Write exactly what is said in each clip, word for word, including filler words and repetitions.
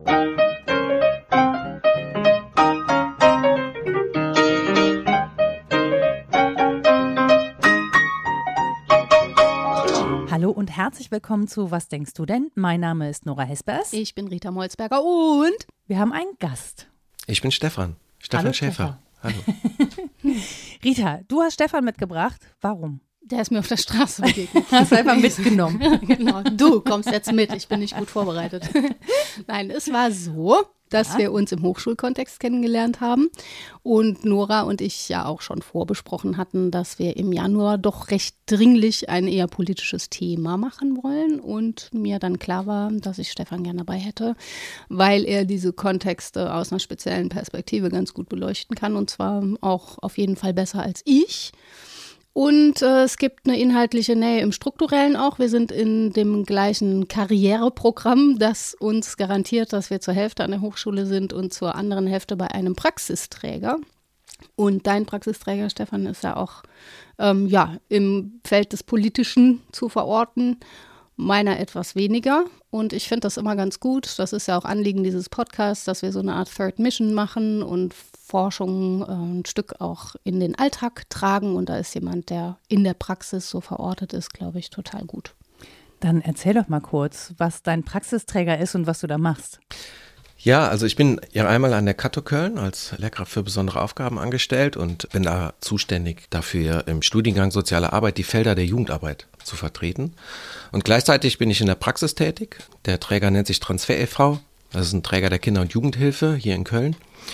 Hallo und herzlich willkommen zu Was denkst du denn? Mein Name ist Nora Hespers. Ich bin Rita Molzberger und wir haben einen Gast. Ich bin Stefan. Stefan Hallo, Schäfer. Stefan. Hallo. Rita, du hast Stefan mitgebracht. Warum? Der ist mir auf der Straße begegnet. Hast du einfach mitgenommen. Genau. Du kommst jetzt mit. Ich bin nicht gut vorbereitet. Nein, es war so, dass ja. wir uns im Hochschulkontext kennengelernt haben und Nora und ich ja auch schon vorbesprochen hatten, dass wir im Januar doch recht dringlich ein eher politisches Thema machen wollen und mir dann klar war, dass ich Stefan gerne dabei hätte, weil er diese Kontexte aus einer speziellen Perspektive ganz gut beleuchten kann und zwar auch auf jeden Fall besser als ich. Und äh, es gibt eine inhaltliche Nähe im Strukturellen auch. Wir sind in dem gleichen Karriereprogramm, das uns garantiert, dass wir zur Hälfte an der Hochschule sind und zur anderen Hälfte bei einem Praxisträger. Und dein Praxisträger, Stefan, ist ja auch ähm, ja, im Feld des Politischen zu verorten. Meiner etwas weniger. Und ich finde das immer ganz gut. Das ist ja auch Anliegen dieses Podcasts, dass wir so eine Art Third Mission machen und Forschung äh, ein Stück auch in den Alltag tragen. Und da ist jemand, der in der Praxis so verortet ist, glaube ich, total gut. Dann erzähl doch mal kurz, was dein Praxisträger ist und was du da machst. Ja, also ich bin ja einmal an der Kato Köln als Lehrkraft für besondere Aufgaben angestellt und bin da zuständig dafür, im Studiengang Soziale Arbeit die Felder der Jugendarbeit zu vertreten. Und gleichzeitig bin ich in der Praxis tätig. Der Träger nennt sich Transfer e V. Das ist ein Träger der Kinder- und Jugendhilfe hier in Köln.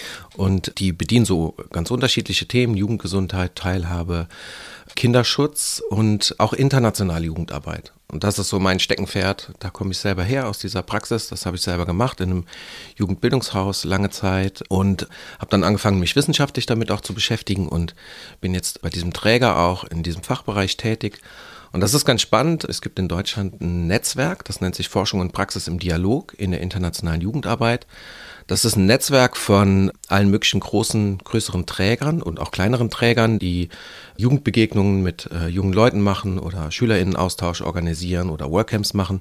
Und die bedienen so ganz unterschiedliche Themen, Jugendgesundheit, Teilhabe, Kinderschutz und auch internationale Jugendarbeit. Und das ist so mein Steckenpferd. Da komme ich selber her aus dieser Praxis. Das habe ich selber gemacht in einem Jugendbildungshaus lange Zeit und habe dann angefangen, mich wissenschaftlich damit auch zu beschäftigen und bin jetzt bei diesem Träger auch in diesem Fachbereich tätig. Und das ist ganz spannend. Es gibt in Deutschland ein Netzwerk, das nennt sich Forschung und Praxis im Dialog in der internationalen Jugendarbeit. Das ist ein Netzwerk von allen möglichen großen, größeren Trägern und auch kleineren Trägern, die Jugendbegegnungen mit äh, jungen Leuten machen oder SchülerInnenaustausch organisieren oder Workcamps machen.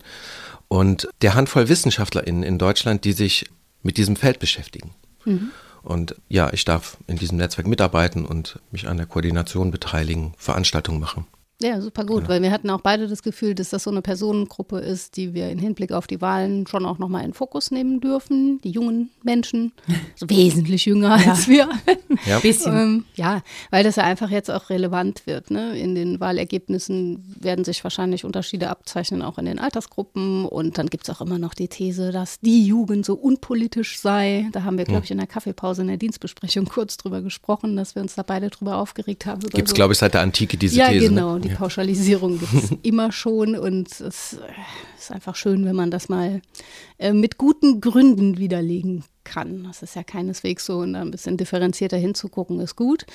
Und der Handvoll WissenschaftlerInnen in Deutschland, die sich mit diesem Feld beschäftigen. Mhm. Und ja, ich darf in diesem Netzwerk mitarbeiten und mich an der Koordination beteiligen, Veranstaltungen machen. Ja, super gut, ja. Weil wir hatten auch beide das Gefühl, dass das so eine Personengruppe ist, die wir im Hinblick auf die Wahlen schon auch nochmal in den Fokus nehmen dürfen. Die jungen Menschen, so wesentlich jünger ja. als wir. Ja, ein bisschen. ähm, ja, weil das ja einfach jetzt auch relevant wird. Ne? In den Wahlergebnissen werden sich wahrscheinlich Unterschiede abzeichnen, auch in den Altersgruppen. Und dann gibt es auch immer noch die These, dass die Jugend so unpolitisch sei. Da haben wir, glaube ich, in der Kaffeepause in der Dienstbesprechung kurz drüber gesprochen, dass wir uns da beide drüber aufgeregt haben. Gibt es, so. glaube ich, seit der Antike diese ja, These. Genau, ne? die Pauschalisierung gibt es immer schon und es ist einfach schön, wenn man das mal äh, mit guten Gründen widerlegen kann. Das ist ja keineswegs so und da ein bisschen differenzierter hinzugucken ist gut.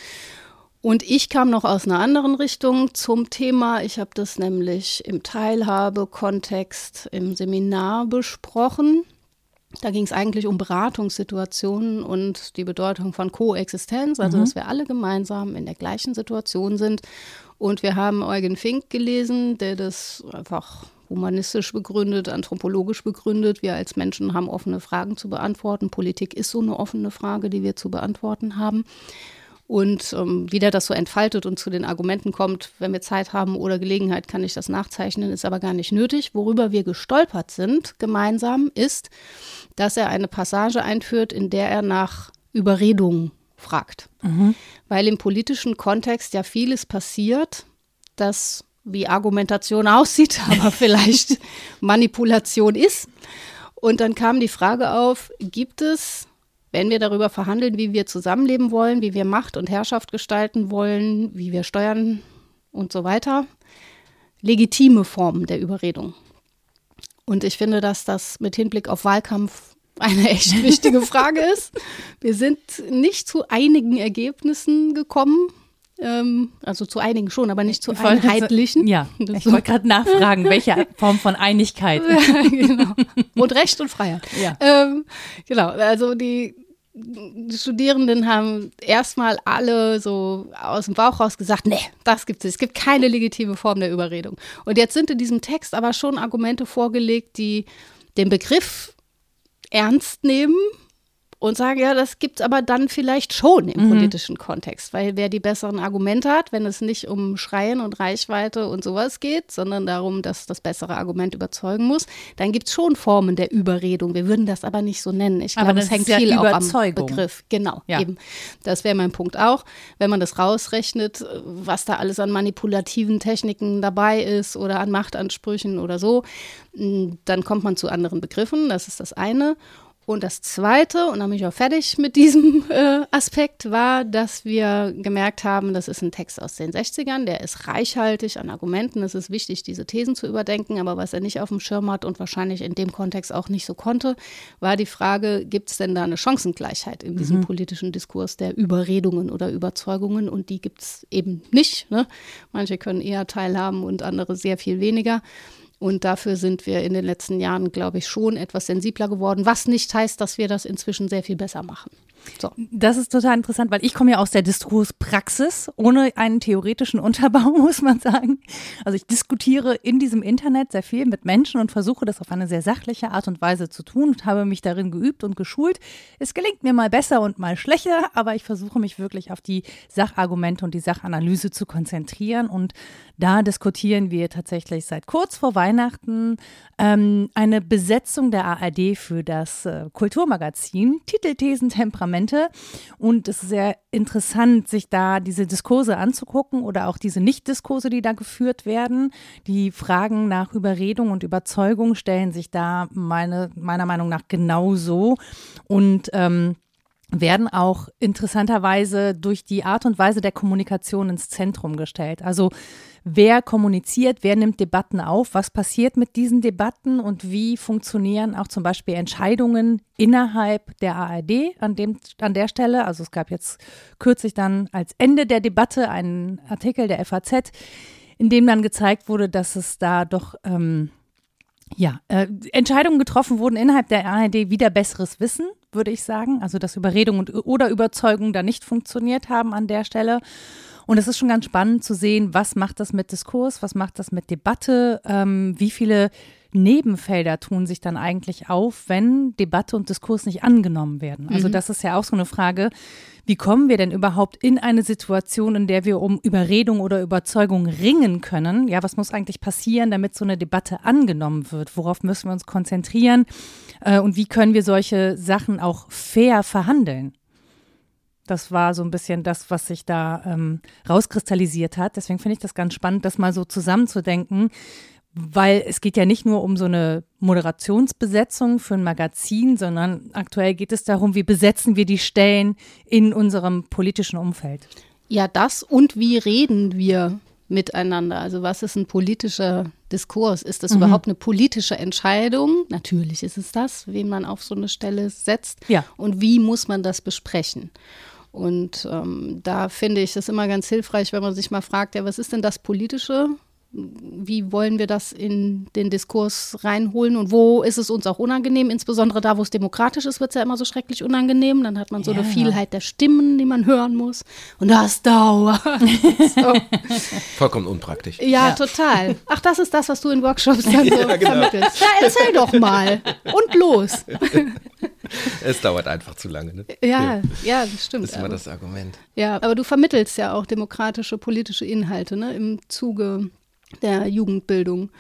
Und ich kam noch aus einer anderen Richtung zum Thema. Ich habe das nämlich im Teilhabe-Kontext im Seminar besprochen. Da ging es eigentlich um Beratungssituationen und die Bedeutung von Koexistenz, also mhm. dass wir alle gemeinsam in der gleichen Situation sind. Und wir haben Eugen Fink gelesen, der das einfach humanistisch begründet, anthropologisch begründet. Wir als Menschen haben offene Fragen zu beantworten. Politik ist so eine offene Frage, die wir zu beantworten haben. Und ähm, wie der das so entfaltet und zu den Argumenten kommt, wenn wir Zeit haben oder Gelegenheit, kann ich das nachzeichnen, ist aber gar nicht nötig. Worüber wir gestolpert sind gemeinsam ist, dass er eine Passage einführt, in der er nach Überredung fragt. Mhm. Weil im politischen Kontext ja vieles passiert, das wie Argumentation aussieht, aber vielleicht Manipulation ist. Und dann kam die Frage auf, gibt es, wenn wir darüber verhandeln, wie wir zusammenleben wollen, wie wir Macht und Herrschaft gestalten wollen, wie wir steuern und so weiter, legitime Formen der Überredung? Und ich finde, dass das mit Hinblick auf Wahlkampf eine echt wichtige Frage ist. Wir sind nicht zu einigen Ergebnissen gekommen, ähm, also zu einigen schon, aber nicht zu ich einheitlichen. Wollte, ja, ich wollte gerade nachfragen, welche Form von Einigkeit. Ja, genau. Und Recht und Freiheit. Ja. Ähm, genau, also die Die Studierenden haben erstmal alle so aus dem Bauch raus gesagt, nee, das gibt es. Es gibt keine legitime Form der Überredung. Und jetzt sind in diesem Text aber schon Argumente vorgelegt, die den Begriff ernst nehmen und sagen, ja, das gibt es aber dann vielleicht schon im mhm. politischen Kontext, weil wer die besseren Argumente hat, wenn es nicht um Schreien und Reichweite und sowas geht, sondern darum, dass das bessere Argument überzeugen muss, dann gibt es schon Formen der Überredung. Wir würden das aber nicht so nennen. Ich glaube, es hängt ja viel auch am Begriff. Genau, ja. eben. Das wäre mein Punkt auch. Wenn man das rausrechnet, was da alles an manipulativen Techniken dabei ist oder an Machtansprüchen oder so, dann kommt man zu anderen Begriffen. Das ist das eine. Und das Zweite, und dann bin ich auch fertig mit diesem äh, Aspekt, war, dass wir gemerkt haben, das ist ein Text aus den sechzigern, der ist reichhaltig an Argumenten, es ist wichtig, diese Thesen zu überdenken, aber was er nicht auf dem Schirm hat und wahrscheinlich in dem Kontext auch nicht so konnte, war die Frage, gibt es denn da eine Chancengleichheit in diesem mhm. politischen Diskurs der Überredungen oder Überzeugungen, und die gibt es eben nicht. Ne? Manche können eher teilhaben und andere sehr viel weniger. Und dafür sind wir in den letzten Jahren, glaube ich, schon etwas sensibler geworden, was nicht heißt, dass wir das inzwischen sehr viel besser machen. So. Das ist total interessant, weil ich komme ja aus der Diskurspraxis, ohne einen theoretischen Unterbau, muss man sagen. Also ich diskutiere in diesem Internet sehr viel mit Menschen und versuche das auf eine sehr sachliche Art und Weise zu tun und habe mich darin geübt und geschult. Es gelingt mir mal besser und mal schlechter, aber ich versuche mich wirklich auf die Sachargumente und die Sachanalyse zu konzentrieren, und da diskutieren wir tatsächlich seit kurz vor Weihnachten ähm, eine Besetzung der A R D für das äh, Kulturmagazin, Titelthesen, Temperamente, und es ist sehr interessant, sich da diese Diskurse anzugucken oder auch diese Nicht-Diskurse, die da geführt werden. Die Fragen nach Überredung und Überzeugung stellen sich da meine, meiner Meinung nach genauso und ähm, werden auch interessanterweise durch die Art und Weise der Kommunikation ins Zentrum gestellt. Also wer kommuniziert, wer nimmt Debatten auf, was passiert mit diesen Debatten und wie funktionieren auch zum Beispiel Entscheidungen innerhalb der A R D an, dem, an der Stelle. Also es gab jetzt kürzlich dann als Ende der Debatte einen Artikel der F A Z, in dem dann gezeigt wurde, dass es da doch ähm, ja, äh, Entscheidungen getroffen wurden innerhalb der A R D, wieder besseres Wissen, würde ich sagen. Also dass Überredung und, oder Überzeugung da nicht funktioniert haben an der Stelle. Und es ist schon ganz spannend zu sehen, was macht das mit Diskurs, was macht das mit Debatte, ähm, wie viele Nebenfelder tun sich dann eigentlich auf, wenn Debatte und Diskurs nicht angenommen werden. Also das ist ja auch so eine Frage, wie kommen wir denn überhaupt in eine Situation, in der wir um Überredung oder Überzeugung ringen können? Ja, was muss eigentlich passieren, damit so eine Debatte angenommen wird? Worauf müssen wir uns konzentrieren? Äh, und wie können wir solche Sachen auch fair verhandeln? Das war so ein bisschen das, was sich da ähm, rauskristallisiert hat. Deswegen finde ich das ganz spannend, das mal so zusammenzudenken, weil es geht ja nicht nur um so eine Moderationsbesetzung für ein Magazin, sondern aktuell geht es darum, wie besetzen wir die Stellen in unserem politischen Umfeld. Ja, das, und wie reden wir miteinander? Also was ist ein politischer Diskurs? Ist das mhm. überhaupt eine politische Entscheidung? Natürlich ist es das, wen man auf so eine Stelle setzt. Ja. Und wie muss man das besprechen? Und ähm, da finde ich es immer ganz hilfreich, wenn man sich mal fragt, ja, was ist denn das Politische? Wie wollen wir das in den Diskurs reinholen und wo ist es uns auch unangenehm? Insbesondere da, wo es demokratisch ist, wird es ja immer so schrecklich unangenehm. Dann hat man so ja. eine Vielheit der Stimmen, die man hören muss. Und das dauert. So. Vollkommen unpraktisch. Ja, ja, total. Ach, das ist das, was du in Workshops dann so ja, genau. vermittelst. Ja, erzähl doch mal. Und los. Es dauert einfach zu lange. Ne? Ja, ja, das stimmt. Das ist immer das Argument. Ja, aber du vermittelst ja auch demokratische, politische Inhalte, ne, im Zuge der Jugendbildung.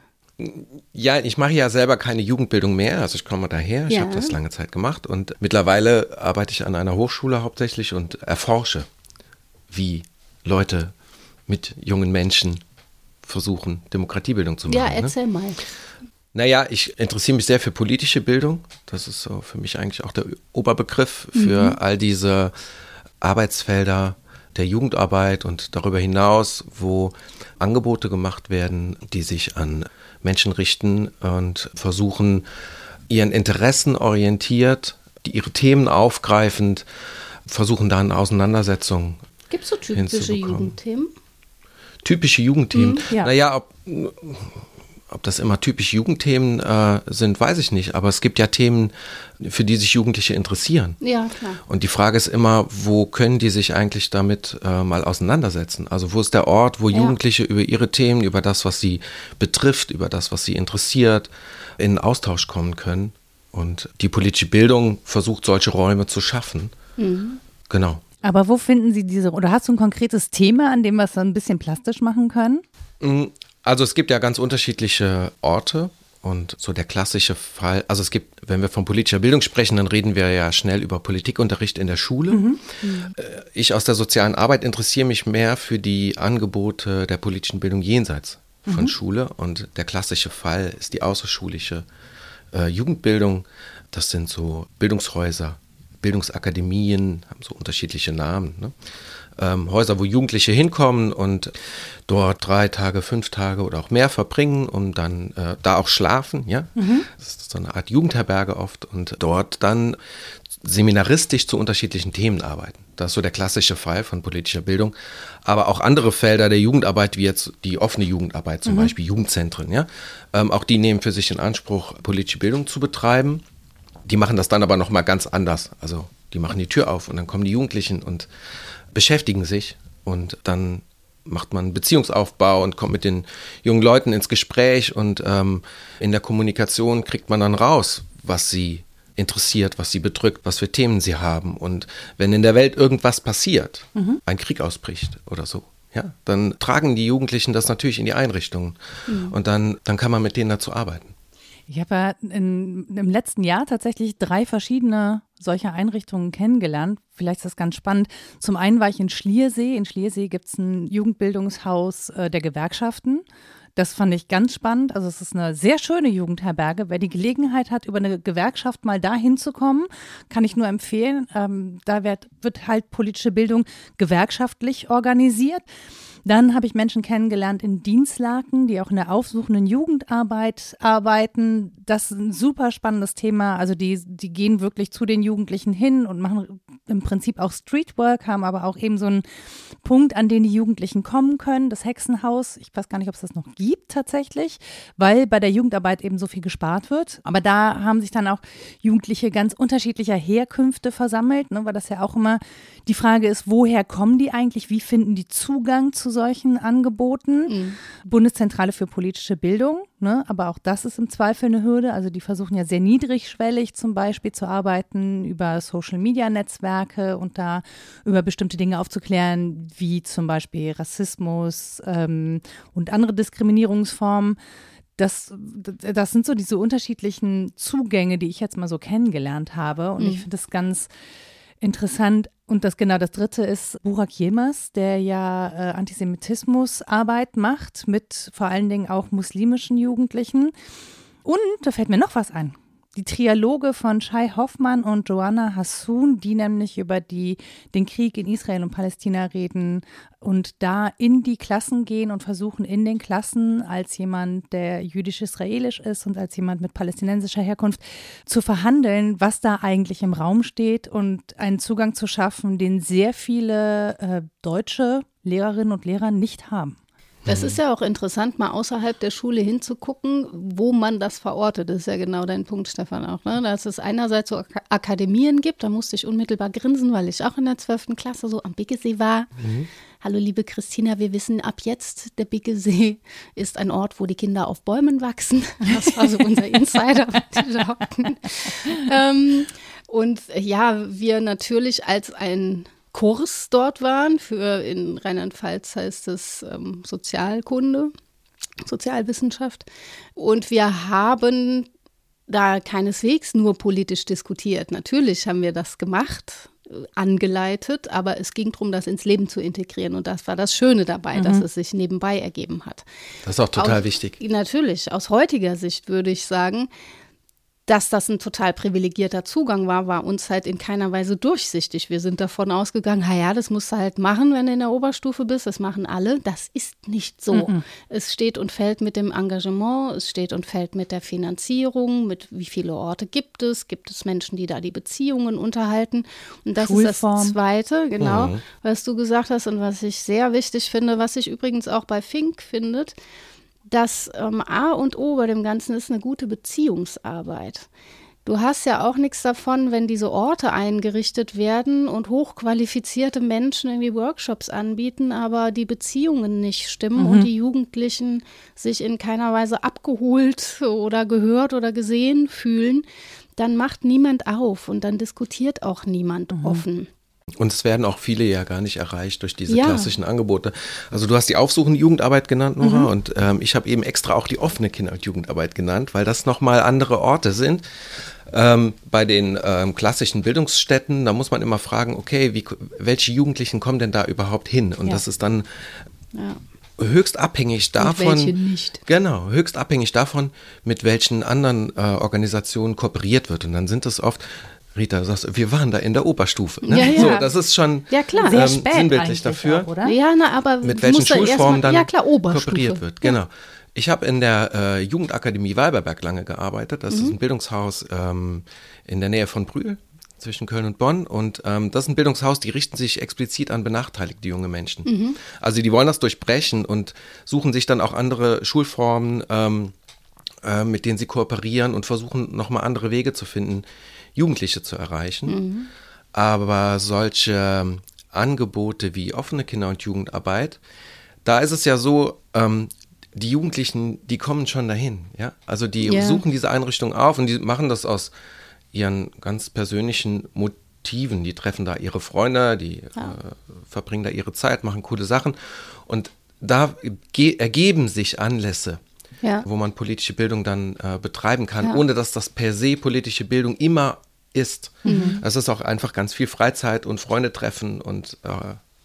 Ja, ich mache ja selber keine Jugendbildung mehr, also ich komme daher, ich ja. habe das lange Zeit gemacht und mittlerweile arbeite ich an einer Hochschule hauptsächlich und erforsche, wie Leute mit jungen Menschen versuchen, Demokratiebildung zu machen. Ja, erzähl ne? mal. Naja, ich interessiere mich sehr für politische Bildung, das ist so für mich eigentlich auch der Oberbegriff für mhm. all diese Arbeitsfelder der Jugendarbeit und darüber hinaus, wo Angebote gemacht werden, die sich an Menschen richten und versuchen, ihren Interessen orientiert, die ihre Themen aufgreifend, versuchen da eine Auseinandersetzung hinzubekommen. Gibt es so typische Jugendthemen? Typische Jugendthemen? Mhm, ja. Naja, ob, ob das immer typische Jugendthemen äh, sind, weiß ich nicht. Aber es gibt ja Themen, für die sich Jugendliche interessieren. Ja, klar. Und die Frage ist immer, wo können die sich eigentlich damit äh, mal auseinandersetzen? Also wo ist der Ort, wo ja. Jugendliche über ihre Themen, über das, was sie betrifft, über das, was sie interessiert, in Austausch kommen können Und die politische Bildung versucht, solche Räume zu schaffen. Mhm. Genau. Aber wo finden Sie diese, oder hast du ein konkretes Thema, an dem wir es dann ein bisschen plastisch machen können? Also es gibt ja ganz unterschiedliche Orte und so der klassische Fall, also es gibt, wenn wir von politischer Bildung sprechen, dann reden wir ja schnell über Politikunterricht in der Schule. Mhm. Ich aus der sozialen Arbeit interessiere mich mehr für die Angebote der politischen Bildung jenseits von mhm. Schule, und der klassische Fall ist die außerschulische äh, Jugendbildung. Das sind so Bildungshäuser, Bildungsakademien, haben so unterschiedliche Namen, ne? Ähm, Häuser, wo Jugendliche hinkommen und dort drei Tage, fünf Tage oder auch mehr verbringen und dann äh, da auch schlafen, ja. Mhm. Das ist so eine Art Jugendherberge oft, und dort dann seminaristisch zu unterschiedlichen Themen arbeiten. Das ist so der klassische Fall von politischer Bildung. Aber auch andere Felder der Jugendarbeit, wie jetzt die offene Jugendarbeit, zum mhm. Beispiel Jugendzentren, ja. Ähm, auch die nehmen für sich in Anspruch, politische Bildung zu betreiben. Die machen das dann aber nochmal ganz anders. Also die machen die Tür auf und dann kommen die Jugendlichen und beschäftigen sich, und dann macht man Beziehungsaufbau und kommt mit den jungen Leuten ins Gespräch, und ähm, in der Kommunikation kriegt man dann raus, was sie interessiert, was sie bedrückt, was für Themen sie haben. Und wenn in der Welt irgendwas passiert, mhm. ein Krieg ausbricht oder so, ja, dann tragen die Jugendlichen das natürlich in die Einrichtungen, mhm. und dann, dann kann man mit denen dazu arbeiten. Ich habe ja in, im letzten Jahr tatsächlich drei verschiedene solcher Einrichtungen kennengelernt. Vielleicht ist das ganz spannend. Zum einen war ich in Schliersee. In Schliersee gibt es ein Jugendbildungshaus äh, der Gewerkschaften. Das fand ich ganz spannend. Also es ist eine sehr schöne Jugendherberge. Wer die Gelegenheit hat, über eine Gewerkschaft mal da hinzukommen, kann ich nur empfehlen. Ähm, da wird, wird halt politische Bildung gewerkschaftlich organisiert. Dann habe ich Menschen kennengelernt in Dienstlaken, die auch in der aufsuchenden Jugendarbeit arbeiten. Das ist ein super spannendes Thema. Also die, die gehen wirklich zu den Jugendlichen hin und machen im Prinzip auch Streetwork, haben aber auch eben so einen Punkt, an den die Jugendlichen kommen können. Das Hexenhaus, ich weiß gar nicht, ob es das noch gibt tatsächlich, weil bei der Jugendarbeit eben so viel gespart wird. Aber da haben sich dann auch Jugendliche ganz unterschiedlicher Herkünfte versammelt, ne, weil das ja auch immer die Frage ist, woher kommen die eigentlich, wie finden die Zugang zu solchen Angeboten? Mhm. Bundeszentrale für politische Bildung, ne, aber auch das ist im Zweifel eine Hürde. Also die versuchen ja sehr niedrigschwellig zum Beispiel zu arbeiten, über Social-Media-Netzwerke und da über bestimmte Dinge aufzuklären, wie zum Beispiel Rassismus ähm, und andere Diskriminierungsformen. Das, das sind so diese unterschiedlichen Zugänge, die ich jetzt mal so kennengelernt habe, und mhm. ich finde das ganz interessant. Und das genau das dritte ist Burak Yilmaz, der ja äh, Antisemitismusarbeit macht mit vor allen Dingen auch muslimischen Jugendlichen. Und da fällt mir noch was ein. Die Trialoge von Shai Hoffmann und Joanna Hassoun, die nämlich über die, den Krieg in Israel und Palästina reden und da in die Klassen gehen und versuchen in den Klassen als jemand, der jüdisch-israelisch ist und als jemand mit palästinensischer Herkunft zu verhandeln, was da eigentlich im Raum steht und einen Zugang zu schaffen, den sehr viele äh, deutsche Lehrerinnen und Lehrer nicht haben. Das ist ja auch interessant, mal außerhalb der Schule hinzugucken, wo man das verortet. Das ist ja genau dein Punkt, Stefan, auch, ne? Dass es einerseits so Ak- Akademien gibt, da musste ich unmittelbar grinsen, weil ich auch in der zwölften Klasse so am Biggesee war. Mhm. Hallo liebe Christina, wir wissen ab jetzt, der Biggesee ist ein Ort, wo die Kinder auf Bäumen wachsen. Das war so unser Insider. ähm, und ja, wir natürlich als ein Kurs dort waren, für in Rheinland-Pfalz heißt es ähm, Sozialkunde, Sozialwissenschaft. Und wir haben da keineswegs nur politisch diskutiert. Natürlich haben wir das gemacht, äh, angeleitet, aber es ging darum, das ins Leben zu integrieren. Und das war das Schöne dabei, mhm. dass es sich nebenbei ergeben hat. Das ist auch total aus, wichtig. Natürlich, aus heutiger Sicht würde ich sagen, dass das ein total privilegierter Zugang war, war uns halt in keiner Weise durchsichtig. Wir sind davon ausgegangen, ja, das musst du halt machen, wenn du in der Oberstufe bist. Das machen alle. Das ist nicht so. Mhm. Es steht und fällt mit dem Engagement, es steht und fällt mit der Finanzierung, mit wie viele Orte gibt es, gibt es Menschen, die da die Beziehungen unterhalten. Und das Schulform. Ist das Zweite, genau, mhm. was du gesagt hast und was ich sehr wichtig finde, was sich übrigens auch bei Fink findet. Das ähm, A und O bei dem Ganzen ist eine gute Beziehungsarbeit. Du hast ja auch nichts davon, wenn diese Orte eingerichtet werden und hochqualifizierte Menschen irgendwie Workshops anbieten, aber die Beziehungen nicht stimmen mhm. und die Jugendlichen sich in keiner Weise abgeholt oder gehört oder gesehen fühlen. dann macht niemand auf und dann diskutiert auch niemand mhm. offen. Und es werden auch viele ja gar nicht erreicht durch diese ja. klassischen Angebote. Also du hast die aufsuchende Jugendarbeit genannt, Nora, mhm. und ähm, ich habe eben extra auch die offene Kinder- und Jugendarbeit genannt, weil das nochmal andere Orte sind. Ähm, bei den ähm, klassischen Bildungsstätten, da muss man immer fragen, okay, wie, welche Jugendlichen kommen denn da überhaupt hin? Und ja. das ist dann ja. höchst abhängig davon, und welche nicht. Genau, höchst abhängig davon, mit welchen anderen äh, Organisationen kooperiert wird. Und dann sind es oft, Rita, du sagst, wir waren da in der Oberstufe. Ne? Ja, ja. So, das ist schon ja, klar. Sehr ähm, spät sinnbildlich dafür, auch, oder? Ja, na, aber mit welchen Schulformen mal, dann ja, klar, kooperiert wird. Genau. Ich habe in der äh, Jugendakademie Walberberg lange gearbeitet. Das mhm. ist ein Bildungshaus ähm, in der Nähe von Brühl, zwischen Köln und Bonn. Und ähm, das ist ein Bildungshaus, die richten sich explizit an benachteiligte junge Menschen. Mhm. Also die wollen das durchbrechen und suchen sich dann auch andere Schulformen, ähm, äh, mit denen sie kooperieren und versuchen nochmal andere Wege zu finden, Jugendliche zu erreichen. Mhm. Aber solche Angebote wie offene Kinder- und Jugendarbeit, da ist es ja so, ähm, die Jugendlichen, die kommen schon dahin, ja. Also die yeah. suchen diese Einrichtung auf und die machen das aus ihren ganz persönlichen Motiven. Die treffen da ihre Freunde, die ja. äh, verbringen da ihre Zeit, machen coole Sachen. Und da ge- ergeben sich Anlässe, ja. wo man politische Bildung dann äh, betreiben kann, ja. ohne dass das per se politische Bildung immer ist. Mhm. Es ist auch einfach ganz viel Freizeit und Freunde treffen und äh,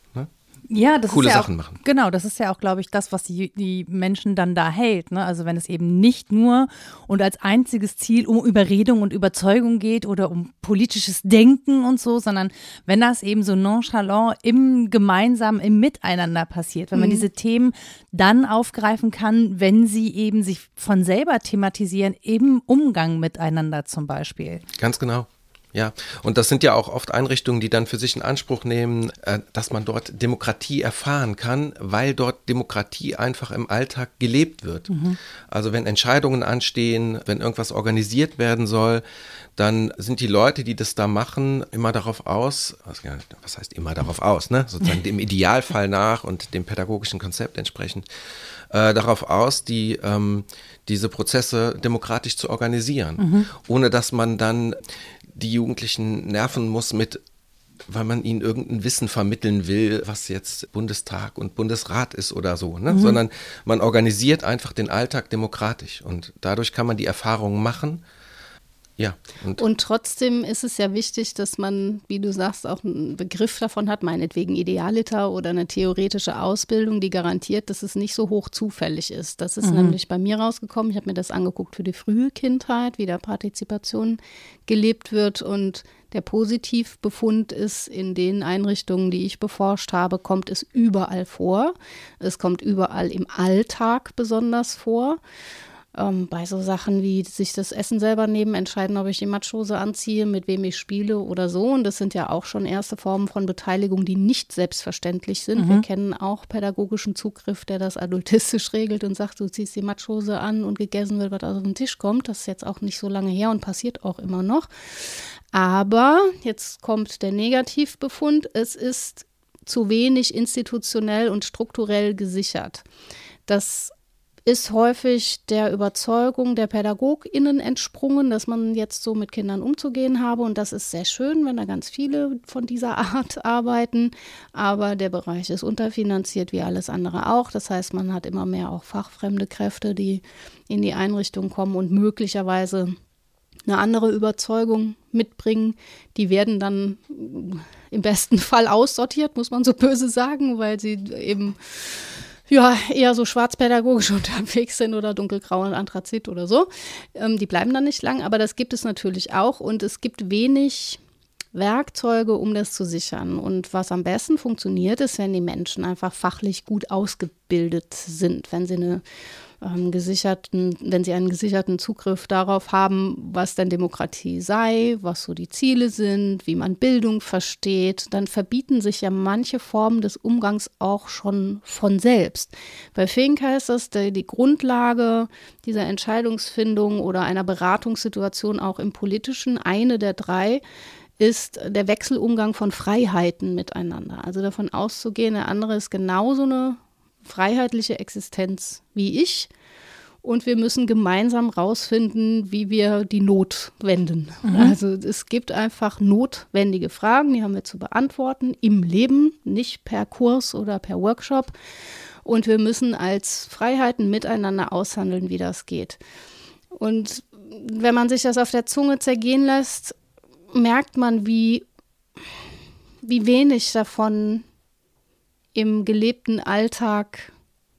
Ja, das coole ist ja Sachen auch, machen. Genau, das ist ja auch, glaube ich, das, was die, die Menschen dann da hält. Ne? Also wenn es eben nicht nur und als einziges Ziel um Überredung und Überzeugung geht oder um politisches Denken und so, sondern wenn das eben so nonchalant im Gemeinsamen, im Miteinander passiert, wenn man mhm. diese Themen dann aufgreifen kann, wenn sie eben sich von selber thematisieren, im Umgang miteinander zum Beispiel. Ganz genau. Ja, und das sind ja auch oft Einrichtungen, die dann für sich in Anspruch nehmen, äh, dass man dort Demokratie erfahren kann, weil dort Demokratie einfach im Alltag gelebt wird. Mhm. Also wenn Entscheidungen anstehen, wenn irgendwas organisiert werden soll, dann sind die Leute, die das da machen, immer darauf aus, was heißt immer darauf aus, ne? Sozusagen dem Idealfall nach und dem pädagogischen Konzept entsprechend, äh, darauf aus, die ähm, diese Prozesse demokratisch zu organisieren, mhm. ohne dass man dann die Jugendlichen nerven muss mit, weil man ihnen irgendein Wissen vermitteln will, was jetzt Bundestag und Bundesrat ist oder so, ne? Mhm. Sondern man organisiert einfach den Alltag demokratisch und dadurch kann man die Erfahrungen machen. Ja. Und, und trotzdem ist es ja wichtig, dass man, wie du sagst, auch einen Begriff davon hat, meinetwegen Idealiter oder eine theoretische Ausbildung, die garantiert, dass es nicht so hoch zufällig ist. Das ist mhm. nämlich bei mir rausgekommen. Ich habe mir das angeguckt für die frühe Kindheit, wie da Partizipation gelebt wird. Und der Positivbefund ist, in den Einrichtungen, die ich beforscht habe, kommt es überall vor. Es kommt überall im Alltag besonders vor. Ähm, bei so Sachen wie sich das Essen selber nehmen, entscheiden, ob ich die Matschhose anziehe, mit wem ich spiele oder so. Und das sind ja auch schon erste Formen von Beteiligung, die nicht selbstverständlich sind. Mhm. Wir kennen auch pädagogischen Zugriff, der das adultistisch regelt und sagt, du ziehst die Matschhose an und gegessen wird, was auf den Tisch kommt. Das ist jetzt auch nicht so lange her und passiert auch immer noch. Aber jetzt kommt der Negativbefund. Es ist zu wenig institutionell und strukturell gesichert. Das ist häufig der Überzeugung der PädagogInnen entsprungen, dass man jetzt so mit Kindern umzugehen habe. Und das ist sehr schön, wenn da ganz viele von dieser Art arbeiten. Aber der Bereich ist unterfinanziert wie alles andere auch. Das heißt, man hat immer mehr auch fachfremde Kräfte, die in die Einrichtung kommen und möglicherweise eine andere Überzeugung mitbringen. Die werden dann im besten Fall aussortiert, muss man so böse sagen, weil sie eben ja, eher so schwarzpädagogisch unterwegs sind oder dunkelgrau und Anthrazit oder so. Ähm, die bleiben dann nicht lang, aber das gibt es natürlich auch und es gibt wenig Werkzeuge, um das zu sichern. Und was am besten funktioniert, ist, wenn die Menschen einfach fachlich gut ausgebildet sind, wenn sie eine ähm, gesicherten, wenn sie einen gesicherten Zugriff darauf haben, was denn Demokratie sei, was so die Ziele sind, wie man Bildung versteht, dann verbieten sich ja manche Formen des Umgangs auch schon von selbst. Bei Fink heißt das, die, die Grundlage dieser Entscheidungsfindung oder einer Beratungssituation auch im Politischen, eine der drei, ist der Wechselumgang von Freiheiten miteinander. Also davon auszugehen, der andere ist genauso eine freiheitliche Existenz wie ich Und wir müssen gemeinsam rausfinden, wie wir die Not wenden. Mhm. Also es gibt einfach notwendige Fragen, die haben wir zu beantworten im Leben, nicht per Kurs oder per Workshop. Und wir müssen als Freiheiten miteinander aushandeln, wie das geht. Und wenn man sich das auf der Zunge zergehen lässt, merkt man, wie, wie wenig davon im gelebten Alltag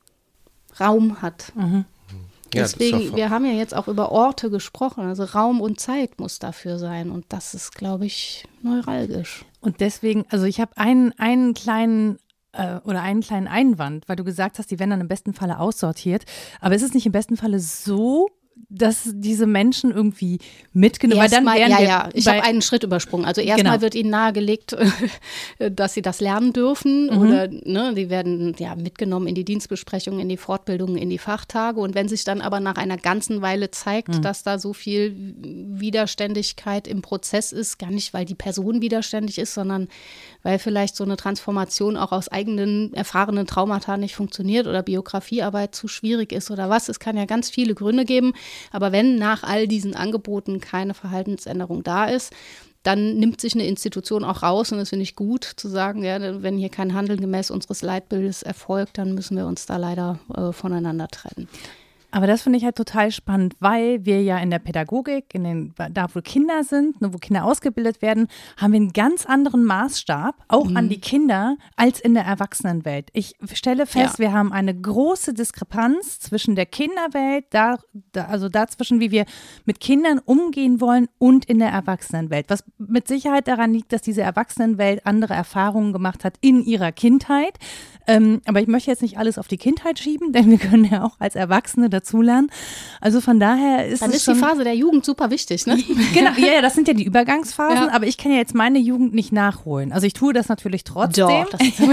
Raum hat. Mhm. Ja, Deswegen, wir haben ja jetzt auch über Orte gesprochen, also Raum und Zeit muss dafür sein und das ist, glaube ich, neuralgisch. Und deswegen, also ich habe einen, einen kleinen äh, oder einen kleinen Einwand, weil du gesagt hast, die werden dann im besten Falle aussortiert, aber ist es nicht im besten Falle so, dass diese Menschen irgendwie mitgenommen werden? Erstmal, ja, ja, ich habe einen Schritt übersprungen. Also erstmal genau. wird ihnen nahegelegt, dass sie das lernen dürfen mhm. oder ne, die werden ja mitgenommen in die Dienstbesprechungen, in die Fortbildungen, in die Fachtage und wenn sich dann aber nach einer ganzen Weile zeigt, mhm. dass da so viel Widerständigkeit im Prozess ist, gar nicht, weil die Person widerständig ist, sondern weil vielleicht so eine Transformation auch aus eigenen erfahrenen Traumata nicht funktioniert oder Biografiearbeit zu schwierig ist oder was. Es kann ja ganz viele Gründe geben. Aber wenn nach all diesen Angeboten keine Verhaltensänderung da ist, dann nimmt sich eine Institution auch raus und das finde ich gut zu sagen, ja, wenn hier kein Handeln gemäß unseres Leitbildes erfolgt, dann müssen wir uns da leider äh, voneinander trennen. Aber das finde ich halt total spannend, weil wir ja in der Pädagogik, in den, da wo Kinder sind, ne, wo Kinder ausgebildet werden, haben wir einen ganz anderen Maßstab, auch mhm. an die Kinder, als in der Erwachsenenwelt. Ich stelle fest, ja. wir haben eine große Diskrepanz zwischen der Kinderwelt, da, da, also dazwischen, wie wir mit Kindern umgehen wollen und in der Erwachsenenwelt. Was mit Sicherheit daran liegt, dass diese Erwachsenenwelt andere Erfahrungen gemacht hat in ihrer Kindheit. Ähm, aber ich möchte jetzt nicht alles auf die Kindheit schieben, denn wir können ja auch als Erwachsene dazulernen. Also von daher ist Dann es ist schon, die Phase der Jugend super wichtig, ne? Genau, ja, ja, das sind ja die Übergangsphasen, Ja. aber ich kann ja jetzt meine Jugend nicht nachholen. Also ich tue das natürlich trotzdem. Doch, das ist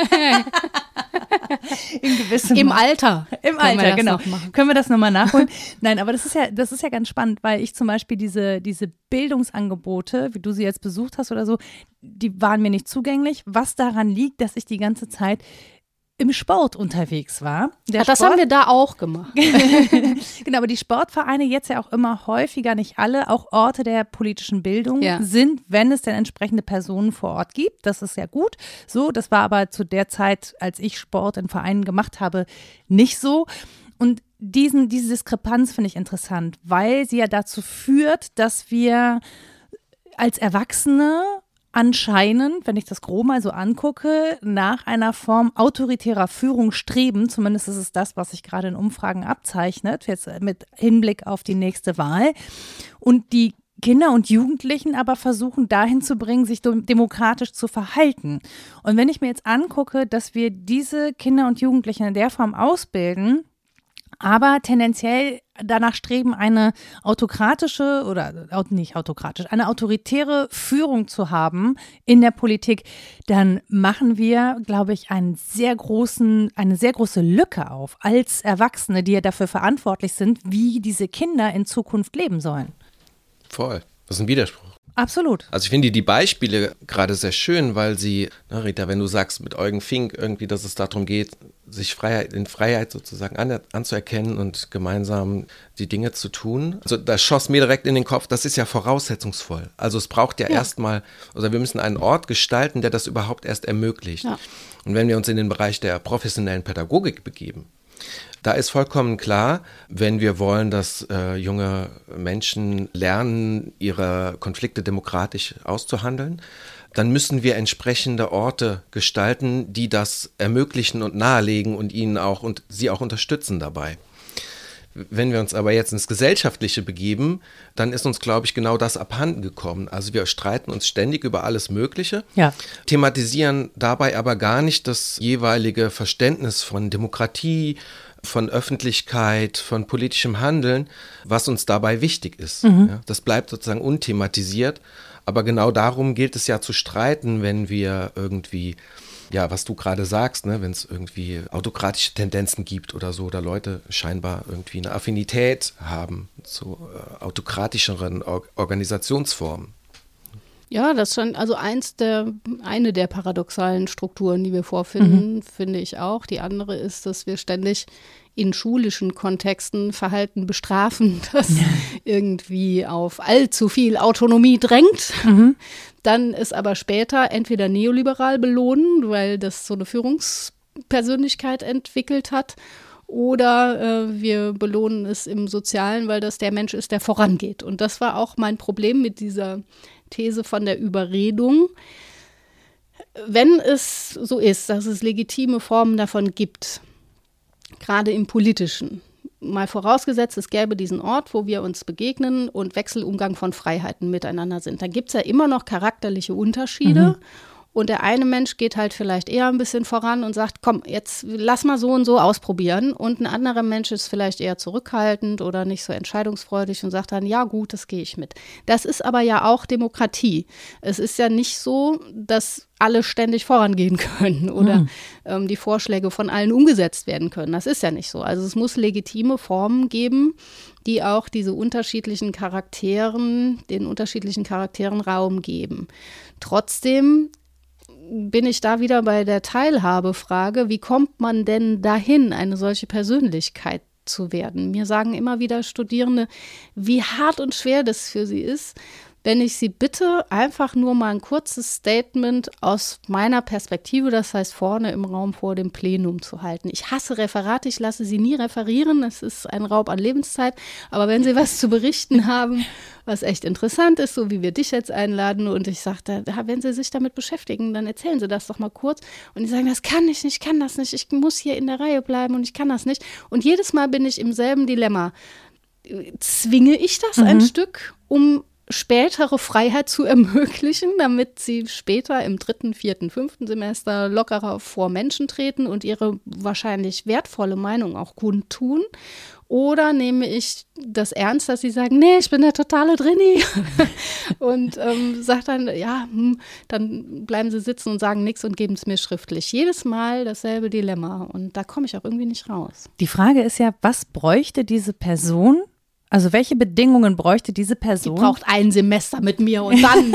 in gewissem Im Alter. Im können wir Alter, das genau. noch machen. Können wir das nochmal nachholen? Nein, aber das ist ja, das ist ja ganz spannend, weil ich zum Beispiel diese, diese Bildungsangebote, wie du sie jetzt besucht hast oder so, die waren mir nicht zugänglich. Was daran liegt, dass ich die ganze Zeit im Sport unterwegs war. Der Ja, das Sport, haben wir da auch gemacht. genau, aber die Sportvereine jetzt ja auch immer häufiger, nicht alle, auch Orte der politischen Bildung Ja. sind, wenn es denn entsprechende Personen vor Ort gibt. Das ist ja gut. So, das war aber zu der Zeit, als ich Sport in Vereinen gemacht habe, nicht so. Und diesen, diese Diskrepanz finde ich interessant, weil sie ja dazu führt, dass wir als Erwachsene anscheinend, wenn ich das grob mal so angucke, nach einer Form autoritärer Führung streben. Zumindest ist es das, was sich gerade in Umfragen abzeichnet, jetzt mit Hinblick auf die nächste Wahl. Und die Kinder und Jugendlichen aber versuchen dahin zu bringen, sich demokratisch zu verhalten. Und wenn ich mir jetzt angucke, dass wir diese Kinder und Jugendlichen in der Form ausbilden, aber tendenziell danach streben, eine autokratische oder nicht autokratisch, eine autoritäre Führung zu haben in der Politik, dann machen wir, glaube ich, einen sehr großen, eine sehr große Lücke auf als Erwachsene, die ja dafür verantwortlich sind, wie diese Kinder in Zukunft leben sollen. Voll. Das ist ein Widerspruch. Absolut. Also ich finde die Beispiele gerade sehr schön, weil sie, na Rita, wenn du sagst mit Eugen Fink irgendwie, dass es darum geht, sich Freiheit, in Freiheit sozusagen an, anzuerkennen und gemeinsam die Dinge zu tun. Also das schoss mir direkt in den Kopf, das ist ja voraussetzungsvoll. Also es braucht ja, ja. erstmal, also wir müssen einen Ort gestalten, der das überhaupt erst ermöglicht. Ja. Und wenn wir uns in den Bereich der professionellen Pädagogik begeben, da ist vollkommen klar, wenn wir wollen, dass äh, junge Menschen lernen, ihre Konflikte demokratisch auszuhandeln, dann müssen wir entsprechende Orte gestalten, die das ermöglichen und nahelegen und ihnen auch und sie auch unterstützen dabei. Wenn wir uns aber jetzt ins Gesellschaftliche begeben, dann ist uns, glaube ich, genau das abhanden gekommen. Also wir streiten uns ständig über alles Mögliche, ja. thematisieren dabei aber gar nicht das jeweilige Verständnis von Demokratie, von Öffentlichkeit, von politischem Handeln, was uns dabei wichtig ist. Mhm. Ja, das bleibt sozusagen unthematisiert, aber genau darum gilt es ja zu streiten, wenn wir irgendwie, ja, was du gerade sagst, ne, wenn es irgendwie autokratische Tendenzen gibt oder so, oder Leute scheinbar irgendwie eine Affinität haben zu äh, autokratischeren Or- Organisationsformen. Ja, das ist schon, also eins der, eine der paradoxalen Strukturen, die wir vorfinden, mhm. finde ich auch. Die andere ist, dass wir ständig in schulischen Kontexten Verhalten bestrafen, das ja. irgendwie auf allzu viel Autonomie drängt. Mhm. Dann ist aber später entweder neoliberal belohnen, weil das so eine Führungspersönlichkeit entwickelt hat, oder äh, wir belohnen es im Sozialen, weil das der Mensch ist, der vorangeht. Und das war auch mein Problem mit dieser These von der Überredung. Wenn es so ist, dass es legitime Formen davon gibt, gerade im Politischen, mal vorausgesetzt, es gäbe diesen Ort, wo wir uns begegnen und Wechselumgang von Freiheiten miteinander sind, dann gibt es ja immer noch charakterliche Unterschiede. Mhm. Und der eine Mensch geht halt vielleicht eher ein bisschen voran und sagt, komm, jetzt lass mal so und so ausprobieren. Und ein anderer Mensch ist vielleicht eher zurückhaltend oder nicht so entscheidungsfreudig und sagt dann, ja gut, das gehe ich mit. Das ist aber ja auch Demokratie. Es ist ja nicht so, dass alle ständig vorangehen können oder hm. ähm, die Vorschläge von allen umgesetzt werden können. Das ist ja nicht so. Also es muss legitime Formen geben, die auch diese unterschiedlichen Charakteren, den unterschiedlichen Charakteren Raum geben. Trotzdem bin ich da wieder bei der Teilhabefrage, wie kommt man denn dahin, eine solche Persönlichkeit zu werden? Mir sagen immer wieder Studierende, wie hart und schwer das für sie ist, wenn ich sie bitte, einfach nur mal ein kurzes Statement aus meiner Perspektive, das heißt vorne im Raum vor dem Plenum zu halten. Ich hasse Referate, ich lasse sie nie referieren, das ist ein Raub an Lebenszeit, aber wenn sie was zu berichten haben, was echt interessant ist, so wie wir dich jetzt einladen und ich sagte, wenn sie sich damit beschäftigen, dann erzählen sie das doch mal kurz und die sagen, das kann ich nicht, ich kann das nicht, ich muss hier in der Reihe bleiben und ich kann das nicht und jedes Mal bin ich im selben Dilemma. Zwinge ich das mhm. ein Stück, um spätere Freiheit zu ermöglichen, damit sie später im dritten, vierten, fünften Semester lockerer vor Menschen treten und ihre wahrscheinlich wertvolle Meinung auch kundtun? Oder nehme ich das ernst, dass sie sagen, nee, ich bin der totale Drini und ähm, sage dann, ja, hm, dann bleiben sie sitzen und sagen nichts und geben es mir schriftlich. Jedes Mal dasselbe Dilemma und da komme ich auch irgendwie nicht raus. Die Frage ist ja, was bräuchte diese Person? Also welche Bedingungen bräuchte diese Person? Die braucht ein Semester mit mir und dann.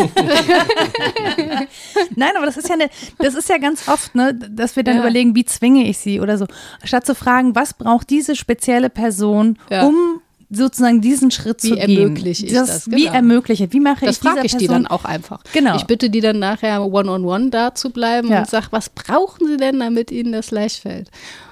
Nein, aber das ist ja eine, das ist ja ganz oft, ne, dass wir dann ja. überlegen, wie zwinge ich sie oder so. Statt zu fragen, was braucht diese spezielle Person, ja. um sozusagen diesen Schritt wie zu gehen. Wie ermögliche ich das? das genau. Wie ermögliche, wie mache das ich dieser frage ich Person? Die dann auch einfach. Genau. Ich bitte die dann nachher one-on-one da zu bleiben ja. und sage, was brauchen sie denn, damit ihnen das leicht fällt?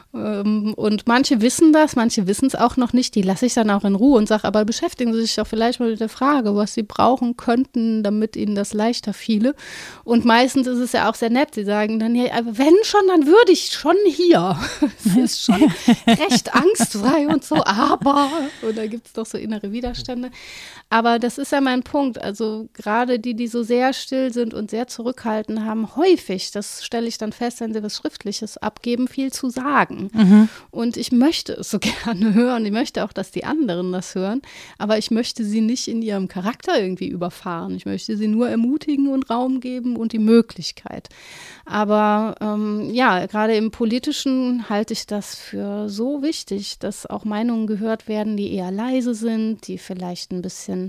Und manche wissen das, manche wissen es auch noch nicht, die lasse ich dann auch in Ruhe und sage, aber beschäftigen Sie sich doch vielleicht mal mit der Frage, was Sie brauchen könnten, damit Ihnen das leichter fiele. Und meistens ist es ja auch sehr nett, sie sagen dann, ja, wenn schon, dann würde ich schon hier. Es ist schon recht angstfrei und so, aber, und da gibt es doch so innere Widerstände. Aber das ist ja mein Punkt, also gerade die, die so sehr still sind und sehr zurückhaltend haben, häufig, das stelle ich dann fest, wenn sie was Schriftliches abgeben, viel zu sagen. Mhm. Und ich möchte es so gerne hören, ich möchte auch, dass die anderen das hören, aber ich möchte sie nicht in ihrem Charakter irgendwie überfahren. Ich möchte sie nur ermutigen und Raum geben und die Möglichkeit. Aber ähm, ja, gerade im Politischen halte ich das für so wichtig, dass auch Meinungen gehört werden, die eher leise sind, die vielleicht ein bisschen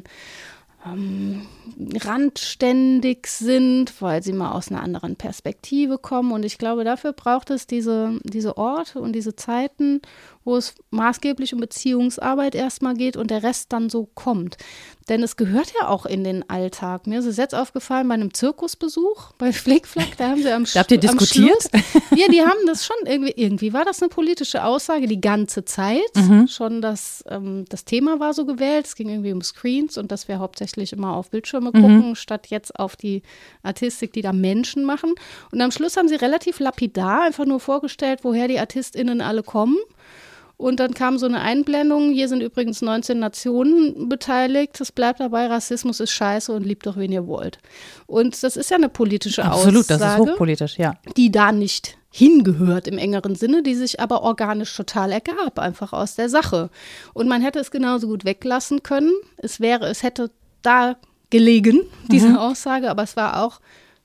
ähm, randständig sind, weil sie mal aus einer anderen Perspektive kommen. Und ich glaube, dafür braucht es diese, diese Orte und diese Zeiten, wo es maßgeblich um Beziehungsarbeit erstmal geht und der Rest dann so kommt. Denn es gehört ja auch in den Alltag. Mir ist es jetzt aufgefallen bei einem Zirkusbesuch bei Flickflack, da haben sie am Schluss. Habt ihr diskutiert? Ja, die haben das schon irgendwie, irgendwie war das eine politische Aussage die ganze Zeit. Mhm. Schon das, ähm, das Thema war so gewählt, es ging irgendwie um Screens und dass wir hauptsächlich immer auf Bildschirme gucken, mhm. statt jetzt auf die Artistik, die da Menschen machen. Und am Schluss haben sie relativ lapidar einfach nur vorgestellt, woher die ArtistInnen alle kommen. Und dann kam so eine Einblendung, hier sind übrigens neunzehn Nationen beteiligt, es bleibt dabei, Rassismus ist scheiße und liebt doch, wen ihr wollt. Und das ist ja eine politische Absolut, Aussage. Das ist hochpolitisch, ja. Die da nicht hingehört im engeren Sinne, die sich aber organisch total ergab, einfach aus der Sache. Und man hätte es genauso gut weglassen können. Es wäre, es hätte da gelegen, diese mhm. Aussage, aber es war auch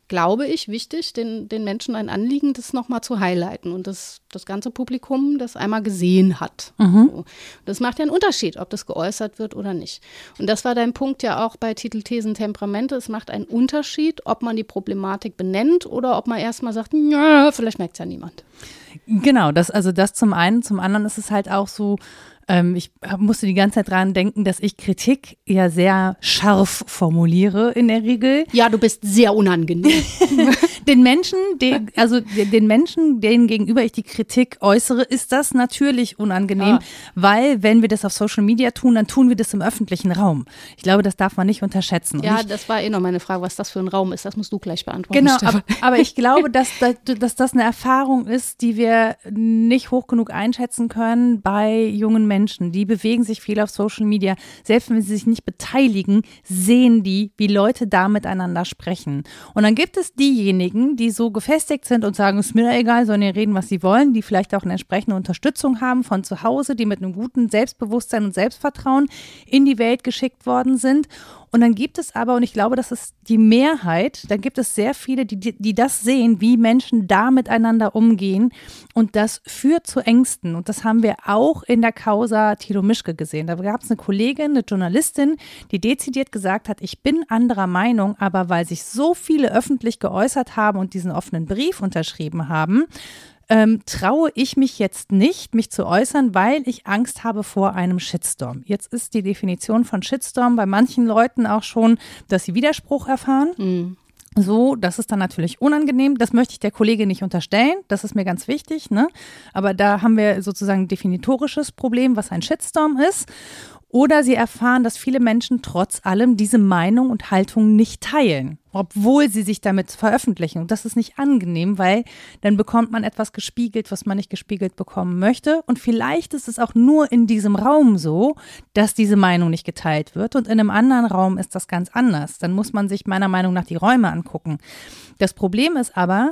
glaube ich, wichtig, den, den Menschen ein Anliegen, das nochmal zu highlighten und das, das ganze Publikum das einmal gesehen hat. Mhm. So. Das macht ja einen Unterschied, ob das geäußert wird oder nicht. Und das war dein Punkt ja auch bei Titel, Thesen, Temperamente. Es macht einen Unterschied, ob man die Problematik benennt oder ob man erstmal sagt, ja, vielleicht merkt es ja niemand. Genau, das, also das zum einen. Zum anderen ist es halt auch so, ähm, ich musste die ganze Zeit dran denken, dass ich Kritik ja sehr scharf formuliere in der Regel. Ja, du bist sehr unangenehm. Den Menschen, den, also den Menschen, denen gegenüber ich die Kritik äußere, ist das natürlich unangenehm, ah. weil wenn wir das auf Social Media tun, dann tun wir das im öffentlichen Raum. Ich glaube, das darf man nicht unterschätzen. Ja, ich, das war eh noch meine Frage, was das für ein Raum ist. Das musst du gleich beantworten. Genau, aber, aber ich glaube, dass, dass, dass das eine Erfahrung ist, die wir nicht hoch genug einschätzen können bei jungen Menschen. Die bewegen sich viel auf Social Media. Selbst wenn sie sich nicht beteiligen, sehen die, wie Leute da miteinander sprechen. Und dann gibt es diejenigen, die so gefestigt sind und sagen, ist mir egal, sollen ja reden, was sie wollen, die vielleicht auch eine entsprechende Unterstützung haben von zu Hause, die mit einem guten Selbstbewusstsein und Selbstvertrauen in die Welt geschickt worden sind. Und dann gibt es aber, und ich glaube, das ist die Mehrheit, dann gibt es sehr viele, die, die, die das sehen, wie Menschen da miteinander umgehen. Und das führt zu Ängsten. Und das haben wir auch in der Causa Thilo Mischke gesehen. Da gab es eine Kollegin, eine Journalistin, die dezidiert gesagt hat, ich bin anderer Meinung, aber weil sich so viele öffentlich geäußert haben und diesen offenen Brief unterschrieben haben, Ähm, traue ich mich jetzt nicht, mich zu äußern, weil ich Angst habe vor einem Shitstorm. Jetzt ist die Definition von Shitstorm bei manchen Leuten auch schon, dass sie Widerspruch erfahren. Mhm. So, das ist dann natürlich unangenehm. Das möchte ich der Kollegin nicht unterstellen. Das ist mir ganz wichtig, ne? Aber da haben wir sozusagen ein definitorisches Problem, was ein Shitstorm ist. Oder sie erfahren, dass viele Menschen trotz allem diese Meinung und Haltung nicht teilen, obwohl sie sich damit veröffentlichen. Und das ist nicht angenehm, weil dann bekommt man etwas gespiegelt, was man nicht gespiegelt bekommen möchte. Und vielleicht ist es auch nur in diesem Raum so, dass diese Meinung nicht geteilt wird. Und in einem anderen Raum ist das ganz anders. Dann muss man sich meiner Meinung nach die Räume angucken. Das Problem ist aber,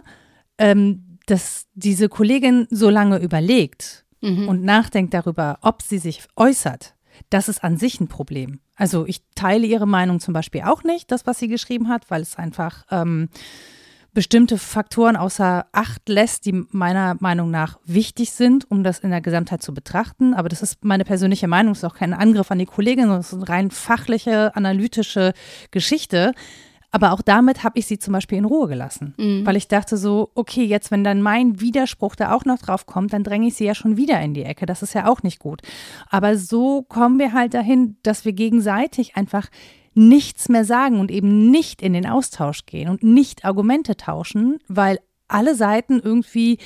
ähm, dass diese Kollegin so lange überlegt mhm. und nachdenkt darüber, ob sie sich äußert. Das ist an sich ein Problem. Also ich teile ihre Meinung zum Beispiel auch nicht, das, was sie geschrieben hat, weil es einfach ähm, bestimmte Faktoren außer Acht lässt, die meiner Meinung nach wichtig sind, um das in der Gesamtheit zu betrachten. Aber das ist meine persönliche Meinung, es ist auch kein Angriff an die Kollegin, sondern es ist eine rein fachliche, analytische Geschichte. Aber auch damit habe ich sie zum Beispiel in Ruhe gelassen, mhm. weil ich dachte so, okay, jetzt wenn dann mein Widerspruch da auch noch drauf kommt, dann dränge ich sie ja schon wieder in die Ecke. Das ist ja auch nicht gut. Aber so kommen wir halt dahin, dass wir gegenseitig einfach nichts mehr sagen und eben nicht in den Austausch gehen und nicht Argumente tauschen, weil alle Seiten irgendwie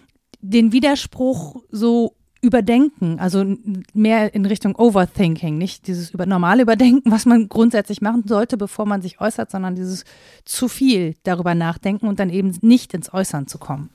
den Widerspruch so überdenken, also mehr in Richtung Overthinking, nicht dieses über normale Überdenken, was man grundsätzlich machen sollte, bevor man sich äußert, sondern dieses zu viel darüber nachdenken und dann eben nicht ins Äußern zu kommen.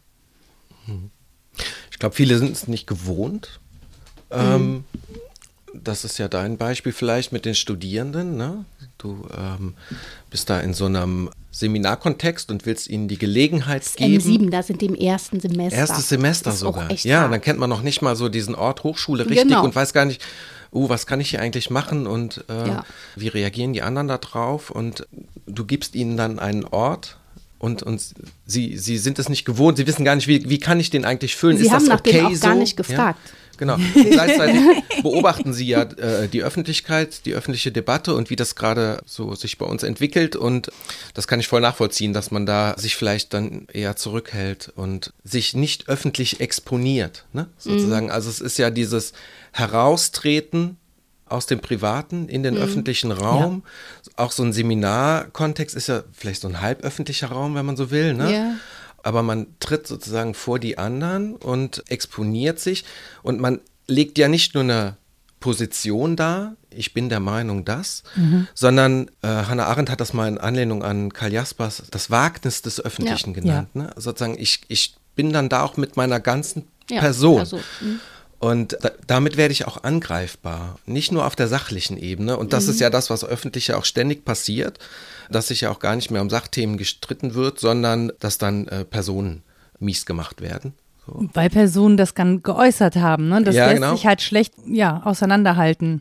Ich glaube, viele sind es nicht gewohnt. Mhm. Ähm, das ist ja dein Beispiel vielleicht mit den Studierenden, ne? Du ähm, bist da in so einem Seminarkontext und willst ihnen die Gelegenheit das geben. M sieben, da sind die im ersten Semester. Erstes Semester das ist sogar. Auch echt ja, hart. Dann kennt man noch nicht mal so diesen Ort Hochschule richtig genau. und weiß gar nicht, oh, was kann ich hier eigentlich machen und äh, ja. wie reagieren die anderen da drauf? Und du gibst ihnen dann einen Ort. Und, und sie, sie sind es nicht gewohnt, sie wissen gar nicht, wie, wie kann ich den eigentlich füllen? Sie ist haben das nach okay dem auch so? gar nicht gefragt. Ja? Genau. Gleichzeitig beobachten Sie ja äh, die Öffentlichkeit, die öffentliche Debatte und wie das gerade so sich bei uns entwickelt. Und das kann ich voll nachvollziehen, dass man da sich vielleicht dann eher zurückhält und sich nicht öffentlich exponiert, ne? Sozusagen. Mhm. Also es ist ja dieses Heraustreten aus dem Privaten in den mhm. öffentlichen Raum. Ja. Auch so ein Seminarkontext ist ja vielleicht so ein halböffentlicher Raum, wenn man so will, ne? Ja. Aber man tritt sozusagen vor die anderen und exponiert sich und man legt ja nicht nur eine Position dar, ich bin der Meinung, dass, mhm. sondern äh, Hannah Arendt hat das mal in Anlehnung an Karl Jaspers das Wagnis des Öffentlichen ja. genannt. Ja. Ne? Sozusagen, ich, ich bin dann da auch mit meiner ganzen ja, Person. Also, und da, damit werde ich auch angreifbar, nicht nur auf der sachlichen Ebene. Und das mhm. ist ja das, was öffentlich ja auch ständig passiert, dass sich ja auch gar nicht mehr um Sachthemen gestritten wird, sondern dass dann äh, Personen mies gemacht werden. So. Weil Personen das dann geäußert haben, ne? Das ja, lässt genau. sich halt schlecht ja, auseinanderhalten.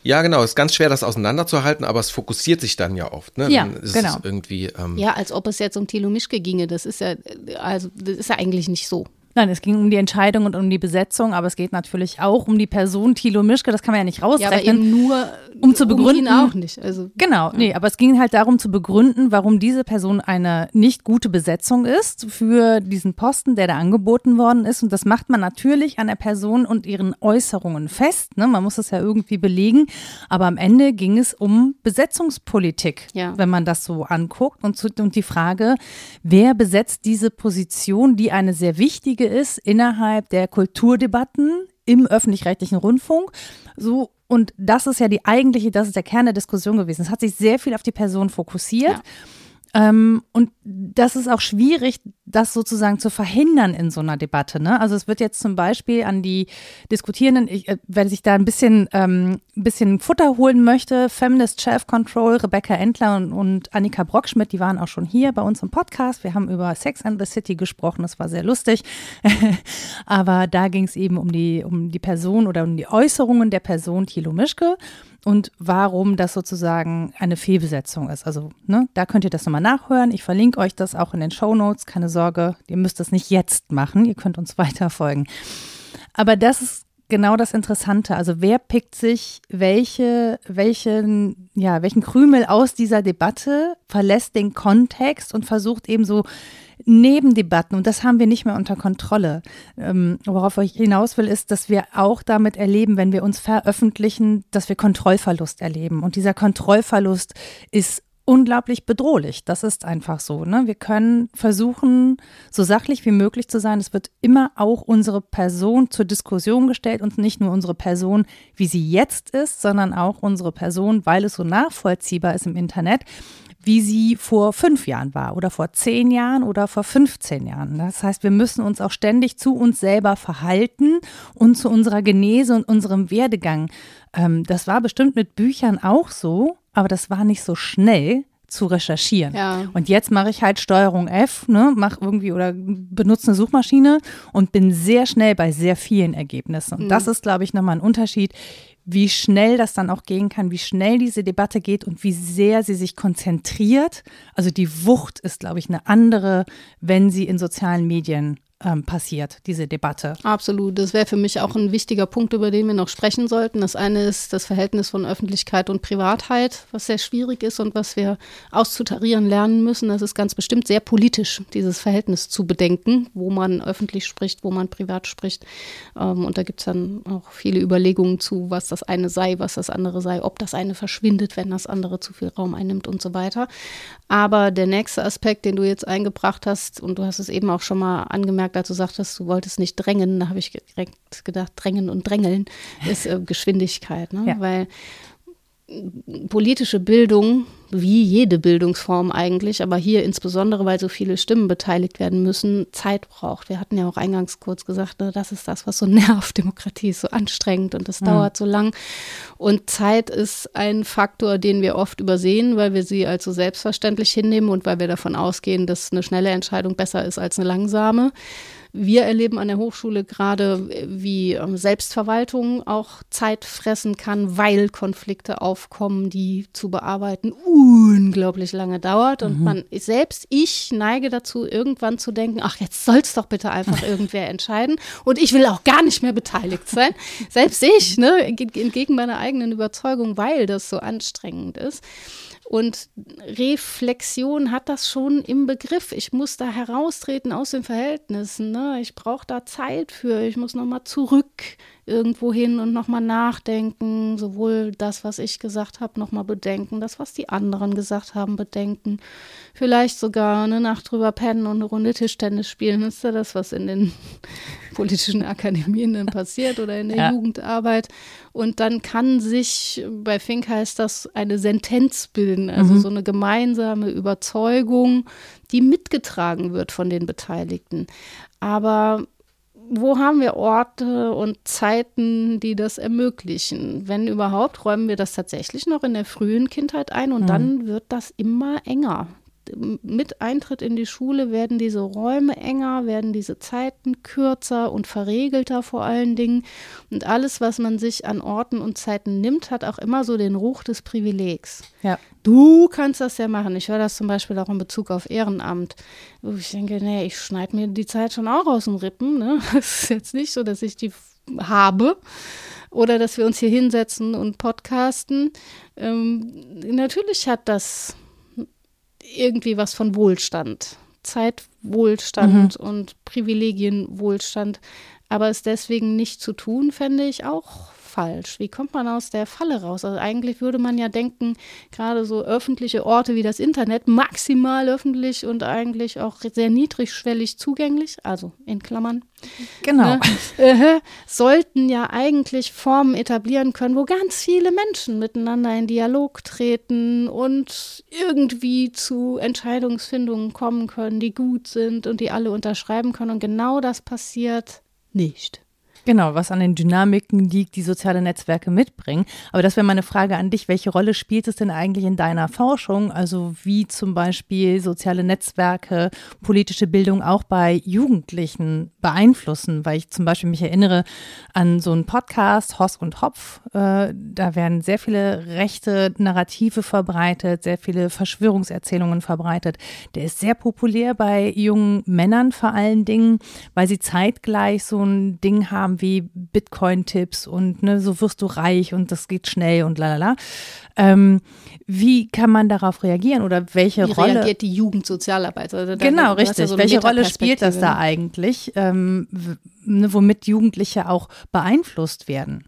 Ja, genau. Es ist ganz schwer, das auseinanderzuhalten, aber es fokussiert sich dann ja oft. Ne? Ja, dann ist genau. Es irgendwie, ähm ja, als ob es jetzt um Thilo Mischke ginge. Das ist ja, also das ist ja eigentlich nicht so. Nein, es ging um die Entscheidung und um die Besetzung, aber es geht natürlich auch um die Person Thilo Mischke, das kann man ja nicht rausrechnen. Ja, aber eben nur um zu begründen. Um ihn auch nicht. Also, genau, ja. nee, aber es ging halt darum zu begründen, warum diese Person eine nicht gute Besetzung ist für diesen Posten, der da angeboten worden ist. Und das macht man natürlich an der Person und ihren Äußerungen fest. Ne? Man muss es ja irgendwie belegen. Aber am Ende ging es um Besetzungspolitik, ja. wenn man das so anguckt. Und, zu, und die Frage, wer besetzt diese Position, die eine sehr wichtige ist innerhalb der Kulturdebatten im öffentlich-rechtlichen Rundfunk. So, und das ist ja die eigentliche, das ist der Kern der Diskussion gewesen. Es hat sich sehr viel auf die Person fokussiert. Ja. Ähm, und das ist auch schwierig, das sozusagen zu verhindern in so einer Debatte. Ne? Also es wird jetzt zum Beispiel an die Diskutierenden, ich, äh, wer sich da ein bisschen, ähm, ein bisschen Futter holen möchte, Feminist Chef Control, Rebecca Endler und, und Annika Brockschmidt, die waren auch schon hier bei uns im Podcast. Wir haben über Sex and the City gesprochen, das war sehr lustig. Aber da ging es eben um die, um die Person oder um die Äußerungen der Person Thilo Mischke. Und warum das sozusagen eine Fehlbesetzung ist. Also ne, da könnt ihr das nochmal nachhören. Ich verlinke euch das auch in den Shownotes. Keine Sorge, ihr müsst das nicht jetzt machen. Ihr könnt uns weiter folgen. Aber das ist genau das Interessante. Also wer pickt sich welche, welchen, ja, welchen Krümel aus dieser Debatte, verlässt den Kontext und versucht eben so Nebendebatten, und das haben wir nicht mehr unter Kontrolle. Ähm, worauf ich hinaus will, ist, dass wir auch damit erleben, wenn wir uns veröffentlichen, dass wir Kontrollverlust erleben. Und dieser Kontrollverlust ist unglaublich bedrohlich. Das ist einfach so. Ne? Wir können versuchen, so sachlich wie möglich zu sein. Es wird immer auch unsere Person zur Diskussion gestellt und nicht nur unsere Person, wie sie jetzt ist, sondern auch unsere Person, weil es so nachvollziehbar ist im Internet, wie sie vor fünf Jahren war oder vor zehn Jahren oder vor fünfzehn Jahren. Das heißt, wir müssen uns auch ständig zu uns selber verhalten und zu unserer Genese und unserem Werdegang. Ähm, das war bestimmt mit Büchern auch so, aber das war nicht so schnell zu recherchieren. Ja. Und jetzt mache ich halt Steuerung F, ne, mach irgendwie oder benutze eine Suchmaschine und bin sehr schnell bei sehr vielen Ergebnissen. Und mhm. das ist, glaube ich, nochmal ein Unterschied, wie schnell das dann auch gehen kann, wie schnell diese Debatte geht und wie sehr sie sich konzentriert. Also die Wucht ist, glaube ich, eine andere, wenn sie in sozialen Medien ähm, passiert, diese Debatte. Absolut. Das wäre für mich auch ein wichtiger Punkt, über den wir noch sprechen sollten. Das eine ist das Verhältnis von Öffentlichkeit und Privatheit, was sehr schwierig ist und was wir auszutarieren lernen müssen. Das ist ganz bestimmt sehr politisch, dieses Verhältnis zu bedenken, wo man öffentlich spricht, wo man privat spricht. Ähm, und da gibt es dann auch viele Überlegungen zu, was das eine sei, was das andere sei, ob das eine verschwindet, wenn das andere zu viel Raum einnimmt und so weiter. Aber der nächste Aspekt, den du jetzt eingebracht hast, und du hast es eben auch schon mal angemerkt, als du sagtest, du wolltest nicht drängen, da habe ich direkt gedacht, drängen und drängeln ist äh, Geschwindigkeit, ne? Ja. Weil politische Bildung, wie jede Bildungsform eigentlich, aber hier insbesondere, weil so viele Stimmen beteiligt werden müssen, Zeit braucht. Wir hatten ja auch eingangs kurz gesagt, ne, das ist das, was so nervt. Demokratie ist so anstrengend und das mhm. dauert so lang. Und Zeit ist ein Faktor, den wir oft übersehen, weil wir sie als so selbstverständlich hinnehmen und weil wir davon ausgehen, dass eine schnelle Entscheidung besser ist als eine langsame. Wir erleben an der Hochschule gerade, wie Selbstverwaltung auch Zeit fressen kann, weil Konflikte aufkommen, die zu bearbeiten unglaublich lange dauert. Und mhm. man, selbst ich neige dazu, irgendwann zu denken, ach, jetzt soll es doch bitte einfach irgendwer entscheiden. Und ich will auch gar nicht mehr beteiligt sein. Selbst ich, ne, entgegen meiner eigenen Überzeugung, weil das so anstrengend ist. Und Reflexion hat das schon im Begriff. Ich muss da heraustreten aus den Verhältnissen. Ne? Ich brauche da Zeit für. Ich muss nochmal zurück irgendwo hin und nochmal nachdenken. Sowohl das, was ich gesagt habe, nochmal bedenken. Das, was die anderen gesagt haben, bedenken. Vielleicht sogar eine Nacht drüber pennen und eine Runde Tischtennis spielen. Das ist ja das, was in den politischen Akademien dann passiert oder in der ja. Jugendarbeit. Und dann kann sich, bei Fink heißt das, eine Sentenz bilden, also mhm. so eine gemeinsame Überzeugung, die mitgetragen wird von den Beteiligten. Aber wo haben wir Orte und Zeiten, die das ermöglichen? Wenn überhaupt, räumen wir das tatsächlich noch in der frühen Kindheit ein und mhm. dann wird das immer enger. mit Eintritt in die Schule werden diese Räume enger, werden diese Zeiten kürzer und verregelter vor allen Dingen. Und alles, was man sich an Orten und Zeiten nimmt, hat auch immer so den Ruch des Privilegs. Ja. Du kannst das ja machen. Ich höre das zum Beispiel auch in Bezug auf Ehrenamt. Wo ich denke, nee, ich schneide mir die Zeit schon auch aus den Rippen. Ne? Es ist jetzt nicht so, dass ich die habe. Oder dass wir uns hier hinsetzen und podcasten. Ähm, natürlich hat das irgendwie was von Wohlstand, Zeitwohlstand mhm. und Privilegienwohlstand. Aber es deswegen nicht zu tun, fände ich auch falsch. Wie kommt man aus der Falle raus? Also eigentlich würde man ja denken, gerade so öffentliche Orte wie das Internet, maximal öffentlich und eigentlich auch sehr niedrigschwellig zugänglich, also in Klammern. Genau. Ne, äh, sollten ja eigentlich Formen etablieren können, wo ganz viele Menschen miteinander in Dialog treten und irgendwie zu Entscheidungsfindungen kommen können, die gut sind und die alle unterschreiben können. Und genau das passiert nicht. Genau, was an den Dynamiken liegt, die soziale Netzwerke mitbringen. Aber das wäre meine Frage an dich. Welche Rolle spielt es denn eigentlich in deiner Forschung? Also wie zum Beispiel soziale Netzwerke, politische Bildung auch bei Jugendlichen beeinflussen? Weil ich zum Beispiel mich erinnere an so einen Podcast, Hoss und Hopf. Äh, da werden sehr viele rechte Narrative verbreitet, sehr viele Verschwörungserzählungen verbreitet. Der ist sehr populär bei jungen Männern vor allen Dingen, weil sie zeitgleich so ein Ding haben, wie Bitcoin-Tipps und ne, so wirst du reich und das geht schnell und lalala. Ähm, wie kann man darauf reagieren oder welche wie Rolle? Wie reagiert die Jugendsozialarbeit? Also da, genau, richtig. Ja so welche Rolle spielt das da eigentlich, ähm, w- womit Jugendliche auch beeinflusst werden?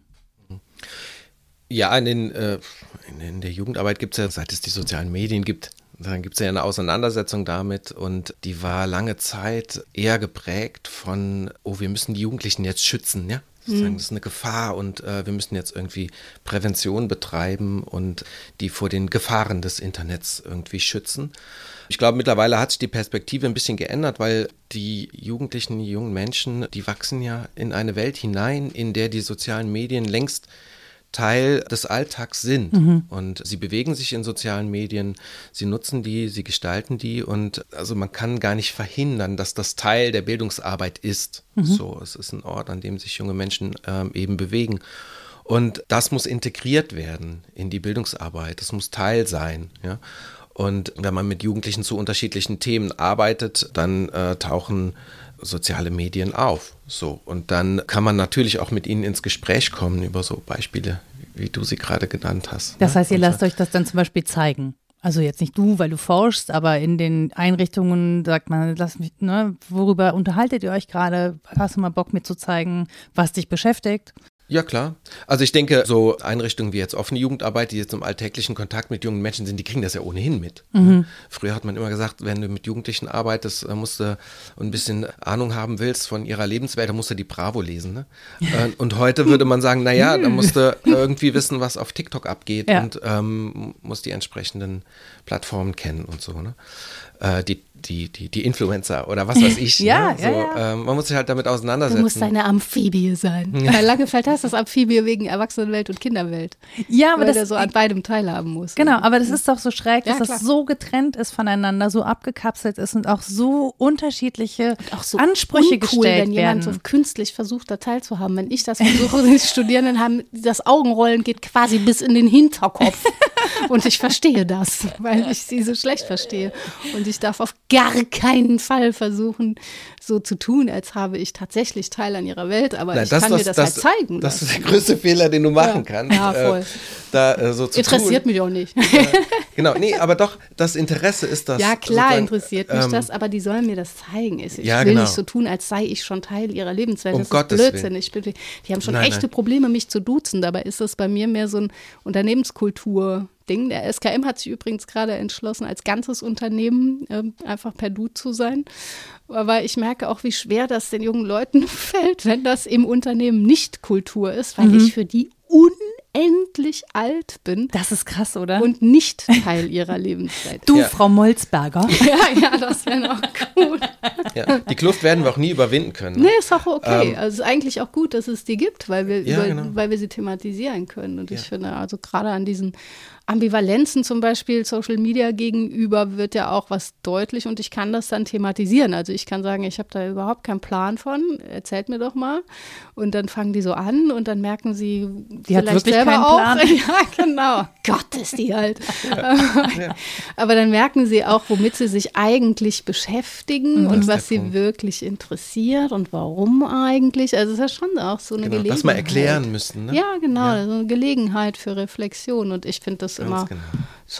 Ja, in, den, äh, in der Jugendarbeit gibt es ja, seit es die sozialen Medien gibt, dann gibt es ja eine Auseinandersetzung damit und die war lange Zeit eher geprägt von, oh, wir müssen die Jugendlichen jetzt schützen, ja. Sozusagen, das ist eine Gefahr und äh, wir müssen jetzt irgendwie Prävention betreiben und die vor den Gefahren des Internets irgendwie schützen. Ich glaube, mittlerweile hat sich die Perspektive ein bisschen geändert, weil die Jugendlichen, die jungen Menschen, die wachsen ja in eine Welt hinein, in der die sozialen Medien längst Teil des Alltags sind. Mhm. Und sie bewegen sich in sozialen Medien, sie nutzen die, sie gestalten die und also man kann gar nicht verhindern, dass das Teil der Bildungsarbeit ist. Mhm. So, es ist ein Ort, an dem sich junge Menschen ähm, eben bewegen. Und das muss integriert werden in die Bildungsarbeit, das muss Teil sein, ja. Und wenn man mit Jugendlichen zu unterschiedlichen Themen arbeitet, dann äh, tauchen soziale Medien auf. So. Und dann kann man natürlich auch mit ihnen ins Gespräch kommen über so Beispiele, wie du sie gerade genannt hast. Das ne? heißt, ihr Und lasst so. euch das dann zum Beispiel zeigen. Also jetzt nicht du, weil du forschst, aber in den Einrichtungen sagt man, lass mich, ne, worüber unterhaltet ihr euch gerade? Hast du mal Bock mir zu zeigen, was dich beschäftigt? Ja, klar. Also ich denke, so Einrichtungen wie jetzt offene Jugendarbeit, die jetzt im alltäglichen Kontakt mit jungen Menschen sind, die kriegen das ja ohnehin mit. Mhm. Früher hat man immer gesagt, wenn du mit Jugendlichen arbeitest, musst du ein bisschen Ahnung haben willst von ihrer Lebenswelt, dann musst du die Bravo lesen. Ne? Und heute würde man sagen, naja, dann musst du irgendwie wissen, was auf TikTok abgeht ja. und ähm, musst die entsprechenden Plattformen kennen und so. Ne? Äh, die Die, die, die Influencer oder was weiß ich. ja, ne? so, ja, ja. Ähm, man muss sich halt damit auseinandersetzen. Du musst eine Amphibie sein. Ja. Bei Langefeld heißt das Amphibie wegen Erwachsenenwelt und Kinderwelt. Ja, aber weil das der so an beidem teilhaben muss. Genau, aber das ist doch so schräg, dass ja, das so getrennt ist voneinander, so abgekapselt ist und auch so unterschiedliche und auch so Ansprüche uncool, gestellt wenn werden. jemand so künstlich versucht, da teilzuhaben. Wenn ich das versuche, die Studierenden haben, das Augenrollen geht quasi bis in den Hinterkopf. Und ich verstehe das, weil ich sie so schlecht verstehe. Und ich darf auf gar keinen Fall versuchen, so zu tun, als habe ich tatsächlich Teil an ihrer Welt, aber Nein, ich kann das, mir das, das halt zeigen. Das ist der größte Fehler, den du machen ja. kannst. Ja, voll. Äh, da, äh, so zu Interessiert tun. mich auch nicht. Äh, genau, nee, aber doch, das Interesse ist das. Ja, klar interessiert mich ähm, das, aber die sollen mir das zeigen. Ich ja, will genau. nicht so tun, als sei ich schon Teil ihrer Lebenswelt. Um das Gottes ist Blödsinn. Willen. Ich bin, die haben schon nein, echte nein. Probleme, mich zu duzen. Dabei ist das bei mir mehr so ein Unternehmenskultur Ding. Der S K M hat sich übrigens gerade entschlossen, als ganzes Unternehmen äh, einfach per Du zu sein. Aber ich merke auch, wie schwer das den jungen Leuten fällt, wenn das im Unternehmen nicht Kultur ist, weil mhm. ich für die unendlich alt bin. Das ist krass, oder? Und nicht Teil ihrer Lebenszeit. Du, ja. Frau Molzberger. Ja, ja, das wäre noch gut. Ja, die Kluft werden wir auch nie überwinden können. Nee, ist auch okay. Ähm, also es ist eigentlich auch gut, dass es die gibt, weil wir, Ja, über, genau. weil wir sie thematisieren können. Und Ja. ich finde, also gerade an diesen Ambivalenzen zum Beispiel Social Media gegenüber wird ja auch was deutlich und ich kann das dann thematisieren. Also ich kann sagen, ich habe da überhaupt keinen Plan von, erzählt mir doch mal. Und dann fangen die so an und dann merken sie Die hat vielleicht wirklich selber keinen auch. Plan. Ja, genau. Gott, ist die halt. Aber dann merken sie auch, womit sie sich eigentlich beschäftigen Mhm. und Das ist was der sie Punkt. wirklich interessiert und warum eigentlich. Also es ist ja schon auch so eine Genau, Gelegenheit. was wir erklären müssen. Ne? Ja, genau, Ja. so eine Gelegenheit für Reflexion und ich finde das Ganz immer genau.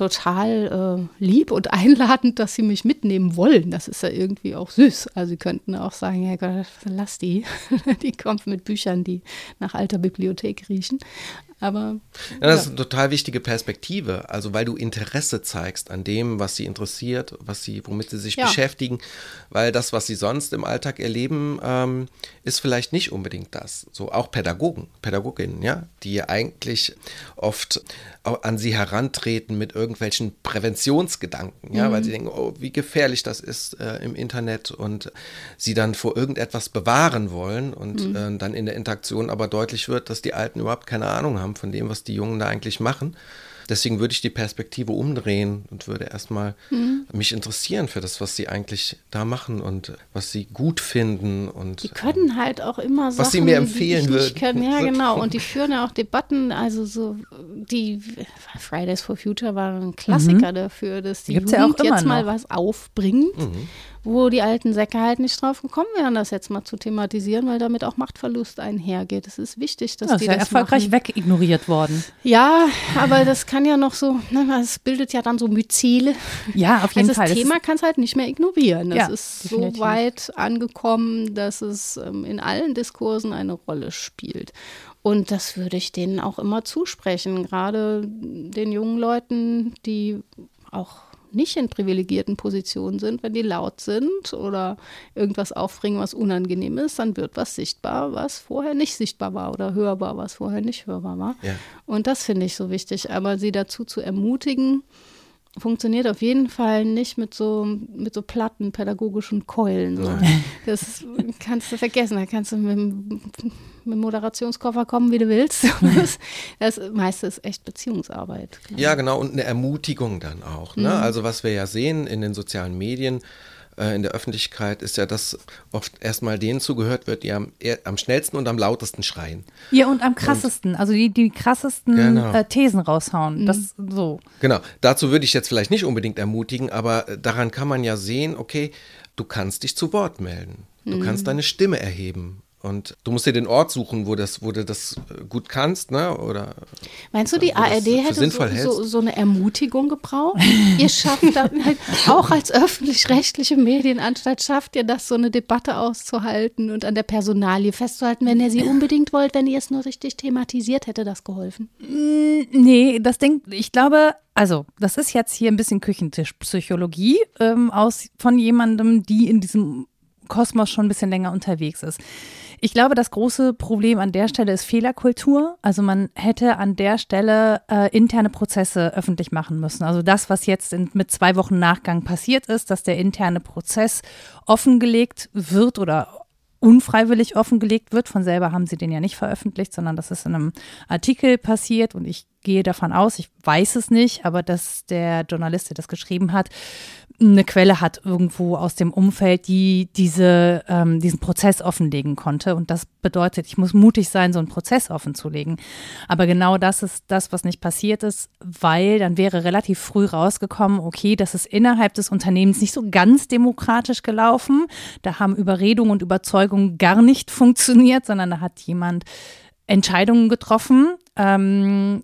total äh, lieb und einladend, dass sie mich mitnehmen wollen. Das ist ja irgendwie auch süß. Also sie könnten auch sagen, ja Gott, lass die. Die kommt mit Büchern, die nach alter Bibliothek riechen. Aber Ja, das ja. ist eine total wichtige Perspektive, also weil du Interesse zeigst an dem, was sie interessiert, was sie, womit sie sich Ja. beschäftigen, weil das, was sie sonst im Alltag erleben, ähm, ist vielleicht nicht unbedingt das. So auch Pädagogen, Pädagoginnen, ja, die eigentlich oft auch an sie herantreten mit irgendwelchen Präventionsgedanken, ja, weil sie denken, oh, wie gefährlich das ist äh, im Internet und sie dann vor irgendetwas bewahren wollen und äh, dann in der Interaktion aber deutlich wird, dass die Alten überhaupt keine Ahnung haben von dem, was die Jungen da eigentlich machen. Deswegen würde ich die Perspektive umdrehen und würde erstmal Mhm. mich interessieren für das, was sie eigentlich da machen und was sie gut finden. Und Die können halt auch immer Sachen, Was sie mir die empfehlen ich nicht würden. können. Ja, genau. Und die führen ja auch Debatten, also so die Fridays for Future war ein Klassiker dafür, dass die Gibt's ja auch Jugend immer jetzt mal noch. was aufbringt, Mhm. wo die alten Säcke halt nicht drauf gekommen wären, das jetzt mal zu thematisieren, weil damit auch Machtverlust einhergeht. Es ist wichtig, dass Das ist die ja das erfolgreich machen. wegignoriert worden. Ja, aber das kann ja noch so, ne, es bildet ja dann so Myzele. Ja, auf jeden Also Fall. das Das Thema kann es halt nicht mehr ignorieren. Das Ja, ist definitiv. so weit angekommen, dass es ähm, in allen Diskursen eine Rolle spielt. Und das würde ich denen auch immer zusprechen, gerade den jungen Leuten, die auch nicht in privilegierten Positionen sind, wenn die laut sind oder irgendwas aufbringen, was unangenehm ist, dann wird was sichtbar, was vorher nicht sichtbar war oder hörbar, was vorher nicht hörbar war. Ja. Und das finde ich so wichtig. Aber sie dazu zu ermutigen, funktioniert auf jeden Fall nicht mit so, mit so platten pädagogischen Keulen. So. Das kannst du vergessen. Da kannst du mit, dem- mit dem Moderationskoffer kommen, wie du willst. Das, das meiste ist echt Beziehungsarbeit. Ja, genau, und eine Ermutigung dann auch. Ne? Mhm. Also was wir ja sehen in den sozialen Medien, äh, in der Öffentlichkeit, ist ja, dass oft erstmal denen zugehört wird, die am, eher, am schnellsten und am lautesten schreien. Ja, und am krassesten, also die, die krassesten Genau. äh, Thesen raushauen. Das so. Genau, dazu würde ich jetzt vielleicht nicht unbedingt ermutigen, aber äh, daran kann man ja sehen, okay, du kannst dich zu Wort melden. Du kannst deine Stimme erheben. Und du musst dir den Ort suchen, wo, das, wo du das äh, gut kannst, ne? Oder Meinst du, die wo du das A R D für hätte so, sinnvoll so, hältst? so eine Ermutigung gebraucht? Ihr schafft das halt, auch als öffentlich-rechtliche Medienanstalt, schafft ihr das, so eine Debatte auszuhalten und an der Personalie festzuhalten, wenn ihr sie unbedingt wollt, wenn ihr es nur richtig thematisiert, hätte das geholfen? Nee, das Ding, ich glaube, also das ist jetzt hier ein bisschen Küchentischpsychologie ähm, aus, von jemandem, die in diesem Kosmos schon ein bisschen länger unterwegs ist. Ich glaube, das große Problem an der Stelle ist Fehlerkultur. Also man hätte an der Stelle äh, interne Prozesse öffentlich machen müssen. Also das, was jetzt in, mit zwei Wochen Nachgang passiert ist, dass der interne Prozess offengelegt wird oder unfreiwillig offengelegt wird. Von selber haben sie den ja nicht veröffentlicht, sondern das ist in einem Artikel passiert und ich gehe davon aus, ich weiß es nicht, aber dass der Journalist, der das geschrieben hat, eine Quelle hat irgendwo aus dem Umfeld, die diese, ähm, diesen Prozess offenlegen konnte. Und das bedeutet, ich muss mutig sein, so einen Prozess offenzulegen. Aber genau das ist das, was nicht passiert ist, weil dann wäre relativ früh rausgekommen, okay, das ist innerhalb des Unternehmens nicht so ganz demokratisch gelaufen. Da haben Überredung und Überzeugung gar nicht funktioniert, sondern da hat jemand Entscheidungen getroffen ähm,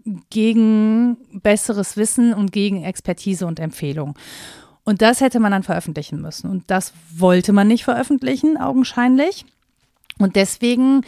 gegen besseres Wissen und gegen Expertise und Empfehlung. Und das hätte man dann veröffentlichen müssen. Und das wollte man nicht veröffentlichen, augenscheinlich. Und deswegen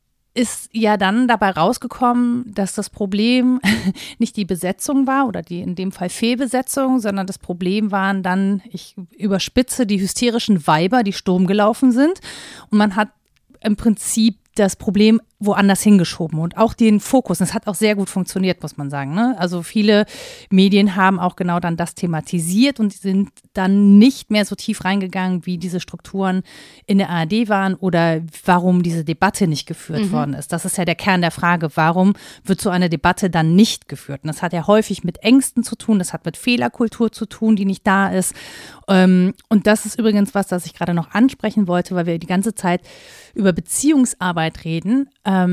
ist ja dann dabei rausgekommen, dass das Problem nicht die Besetzung war oder die in dem Fall Fehlbesetzung, sondern das Problem waren dann, ich überspitze, die hysterischen Weiber, die Sturm gelaufen sind. Und man hat im Prinzip das Problem woanders hingeschoben und auch den Fokus. Das hat auch sehr gut funktioniert, muss man sagen. Ne? Also viele Medien haben auch genau dann das thematisiert und sind dann nicht mehr so tief reingegangen, wie diese Strukturen in der A R D waren oder warum diese Debatte nicht geführt mhm. worden ist. Das ist ja der Kern der Frage, warum wird so eine Debatte dann nicht geführt? Und das hat ja häufig mit Ängsten zu tun, das hat mit Fehlerkultur zu tun, die nicht da ist. Und das ist übrigens was, das ich gerade noch ansprechen wollte, weil wir die ganze Zeit über Beziehungsarbeit reden.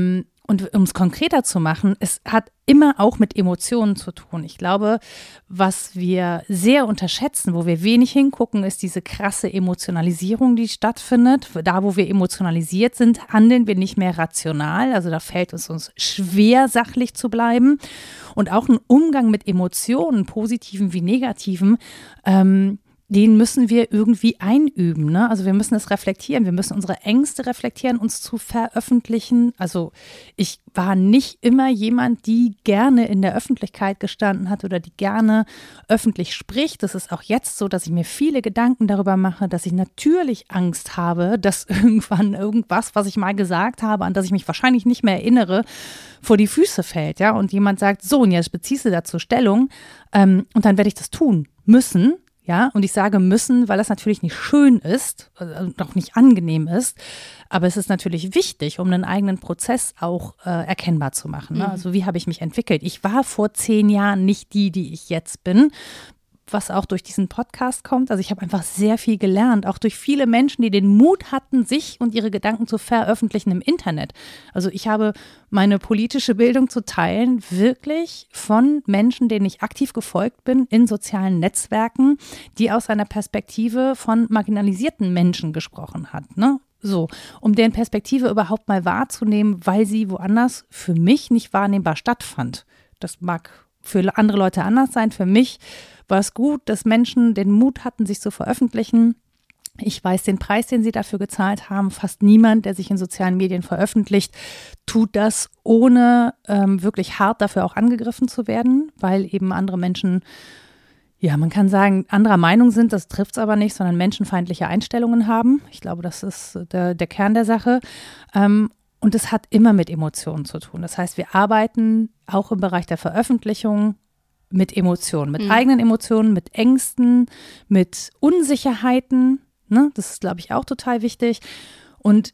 Und um es konkreter zu machen, es hat immer auch mit Emotionen zu tun. Ich glaube, was wir sehr unterschätzen, wo wir wenig hingucken, ist diese krasse Emotionalisierung, die stattfindet. Da, wo wir emotionalisiert sind, handeln wir nicht mehr rational. Also da fällt es uns schwer, sachlich zu bleiben. Und auch ein Umgang mit Emotionen, positiven wie negativen, ähm, den müssen wir irgendwie einüben. Ne? Also wir müssen es reflektieren, wir müssen unsere Ängste reflektieren, uns zu veröffentlichen. Also ich war nicht immer jemand, die gerne in der Öffentlichkeit gestanden hat oder die gerne öffentlich spricht. Das ist auch jetzt so, dass ich mir viele Gedanken darüber mache, dass ich natürlich Angst habe, dass irgendwann irgendwas, was ich mal gesagt habe, an das ich mich wahrscheinlich nicht mehr erinnere, vor die Füße fällt. Ja? Und jemand sagt, so, und jetzt beziehst du dazu Stellung ähm, und dann werde ich das tun müssen. Ja, und ich sage müssen, weil das natürlich nicht schön ist und auch nicht angenehm ist. Aber es ist natürlich wichtig, um einen eigenen Prozess auch äh, erkennbar zu machen. Ne? Mhm. Also wie habe ich mich entwickelt? Ich war vor zehn Jahren nicht die, die ich jetzt bin, was auch durch diesen Podcast kommt. Also ich habe einfach sehr viel gelernt, auch durch viele Menschen, die den Mut hatten, sich und ihre Gedanken zu veröffentlichen im Internet. Also ich habe meine politische Bildung zu teilen, wirklich von Menschen, denen ich aktiv gefolgt bin, in sozialen Netzwerken, die aus einer Perspektive von marginalisierten Menschen gesprochen hat, ne? So, um deren Perspektive überhaupt mal wahrzunehmen, weil sie woanders für mich nicht wahrnehmbar stattfand. Das mag für andere Leute anders sein, für mich war es gut, dass Menschen den Mut hatten, sich zu veröffentlichen. Ich weiß den Preis, den sie dafür gezahlt haben. Fast niemand, der sich in sozialen Medien veröffentlicht, tut das, ohne ähm, wirklich hart dafür auch angegriffen zu werden, weil eben andere Menschen, ja, man kann sagen, anderer Meinung sind, das trifft es aber nicht, sondern menschenfeindliche Einstellungen haben. Ich glaube, das ist der, der Kern der Sache. Ähm, und es hat immer mit Emotionen zu tun. Das heißt, wir arbeiten auch im Bereich der Veröffentlichung mit Emotionen, mit mhm. eigenen Emotionen, mit Ängsten, mit Unsicherheiten. Ne? Das ist, glaube ich, auch total wichtig. Und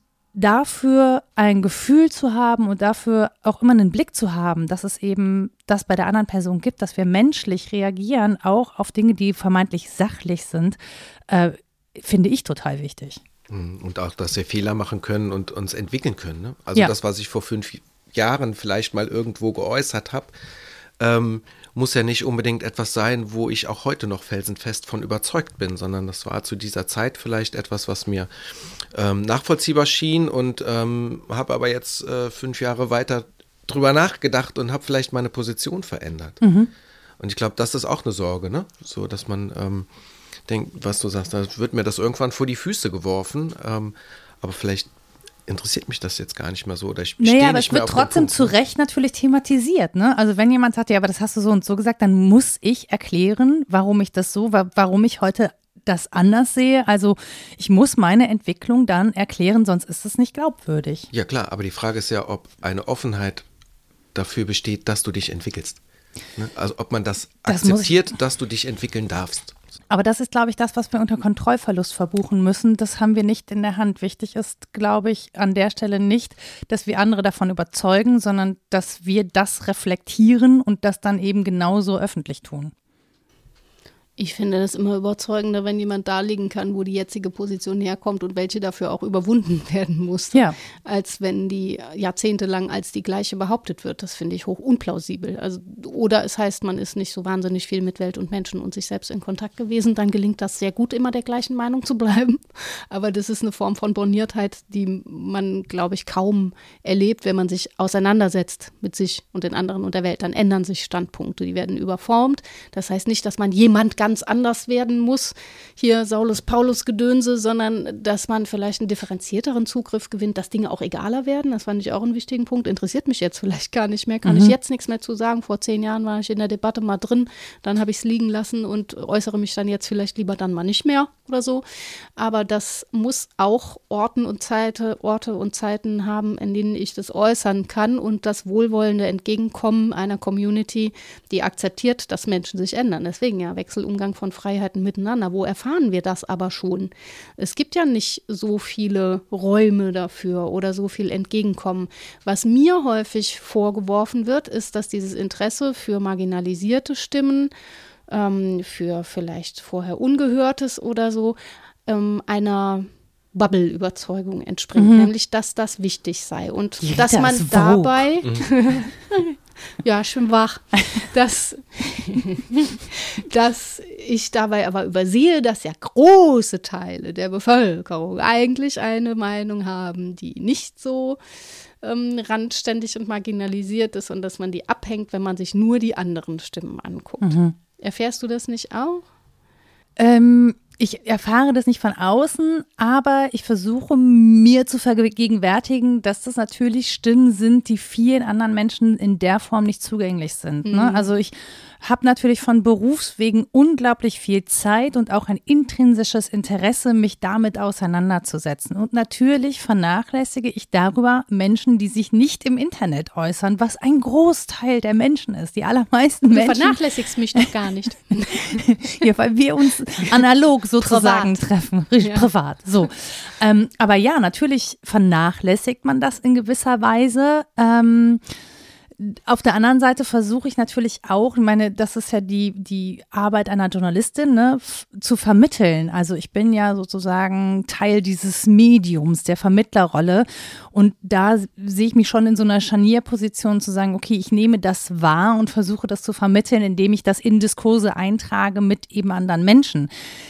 dafür ein Gefühl zu haben und dafür auch immer einen Blick zu haben, dass es eben das bei der anderen Person gibt, dass wir menschlich reagieren, auch auf Dinge, die vermeintlich sachlich sind, äh, finde ich total wichtig. Und auch, dass wir Fehler machen können und uns entwickeln können. Ne? Also ja. das, was ich vor fünf Jahren vielleicht mal irgendwo geäußert habe, ähm, muss ja nicht unbedingt etwas sein, wo ich auch heute noch felsenfest von überzeugt bin, sondern das war zu dieser Zeit vielleicht etwas, was mir ähm, nachvollziehbar schien und ähm, habe aber jetzt äh, fünf Jahre weiter drüber nachgedacht und habe vielleicht meine Position verändert. Mhm. Und ich glaube, das ist auch eine Sorge, ne? So, dass man ähm, denkt, was du sagst, da wird mir das irgendwann vor die Füße geworfen, ähm, aber vielleicht interessiert mich das jetzt gar nicht mehr so oder ich naja, stehe aber nicht es mehr wird auf trotzdem Punkt, zu Recht natürlich thematisiert. Ne? Also wenn jemand sagt, ja, aber das hast du so und so gesagt, dann muss ich erklären, warum ich das so, warum ich heute das anders sehe. Also ich muss meine Entwicklung dann erklären, sonst ist es nicht glaubwürdig. Ja klar, aber die Frage ist ja, ob eine Offenheit dafür besteht, dass du dich entwickelst. Ne? Also ob man das, das akzeptiert, dass du dich entwickeln darfst. Aber das ist, glaube ich, das, was wir unter Kontrollverlust verbuchen müssen. Das haben wir nicht in der Hand. Wichtig ist, glaube ich, an der Stelle nicht, dass wir andere davon überzeugen, sondern dass wir das reflektieren und das dann eben genauso öffentlich tun. Ich finde das immer überzeugender, wenn jemand darlegen kann, wo die jetzige Position herkommt und welche dafür auch überwunden werden muss, ja. als wenn die jahrzehntelang als die gleiche behauptet wird. Das finde ich hoch unplausibel. Also, oder es heißt, man ist nicht so wahnsinnig viel mit Welt und Menschen und sich selbst in Kontakt gewesen, dann gelingt das sehr gut, immer der gleichen Meinung zu bleiben. Aber das ist eine Form von Borniertheit, die man, glaube ich, kaum erlebt, wenn man sich auseinandersetzt mit sich und den anderen und der Welt. Dann ändern sich Standpunkte, die werden überformt. Das heißt nicht, dass man jemand ganz anders werden muss, hier Saulus-Paulus-Gedönse, sondern dass man vielleicht einen differenzierteren Zugriff gewinnt, dass Dinge auch egaler werden. Das fand ich auch einen wichtigen Punkt. Interessiert mich jetzt vielleicht gar nicht mehr, kann mhm. ich jetzt nichts mehr zu sagen. Vor zehn Jahren war ich in der Debatte mal drin, dann habe ich es liegen lassen und äußere mich dann jetzt vielleicht lieber dann mal nicht mehr oder so. Aber das muss auch Orten und Zeiten, Orte und Zeiten haben, in denen ich das äußern kann und das wohlwollende Entgegenkommen einer Community, die akzeptiert, dass Menschen sich ändern. Deswegen ja Wechselumgang von Freiheiten miteinander. Wo erfahren wir das aber schon? Es gibt ja nicht so viele Räume dafür oder so viel Entgegenkommen. Was mir häufig vorgeworfen wird, ist, dass dieses Interesse für marginalisierte Stimmen, ähm, für vielleicht vorher Ungehörtes oder so, ähm, einer Bubble-Überzeugung entspringt, mhm. nämlich, dass das wichtig sei und ja, dass man das dabei, mhm. ja, schön wach, dass, dass ich dabei aber übersehe, dass ja große Teile der Bevölkerung eigentlich eine Meinung haben, die nicht so ähm, randständig und marginalisiert ist und dass man die abhängt, wenn man sich nur die anderen Stimmen anguckt. Mhm. Erfährst du das nicht auch? Ähm, ich erfahre das nicht von außen, aber ich versuche mir zu vergegenwärtigen, dass das natürlich Stimmen sind, die vielen anderen Menschen in der Form nicht zugänglich sind. Mhm. Ne? Also ich habe natürlich von Berufswegen unglaublich viel Zeit und auch ein intrinsisches Interesse, mich damit auseinanderzusetzen. Und natürlich vernachlässige ich darüber Menschen, die sich nicht im Internet äußern, was ein Großteil der Menschen ist. Die allermeisten du Menschen. Du vernachlässigst mich doch gar nicht. Ja, weil wir uns analog sozusagen privat. treffen, richtig ja. privat. So, ähm, aber ja, natürlich vernachlässigt man das in gewisser Weise. Ähm, Auf der anderen Seite versuche ich natürlich auch, ich meine, das ist ja die, die Arbeit einer Journalistin, ne, f- zu vermitteln. Also ich bin ja sozusagen Teil dieses Mediums, der Vermittlerrolle. Und da sehe ich mich schon in so einer Scharnierposition zu sagen, okay, ich nehme das wahr und versuche das zu vermitteln, indem ich das in Diskurse eintrage mit eben anderen Menschen.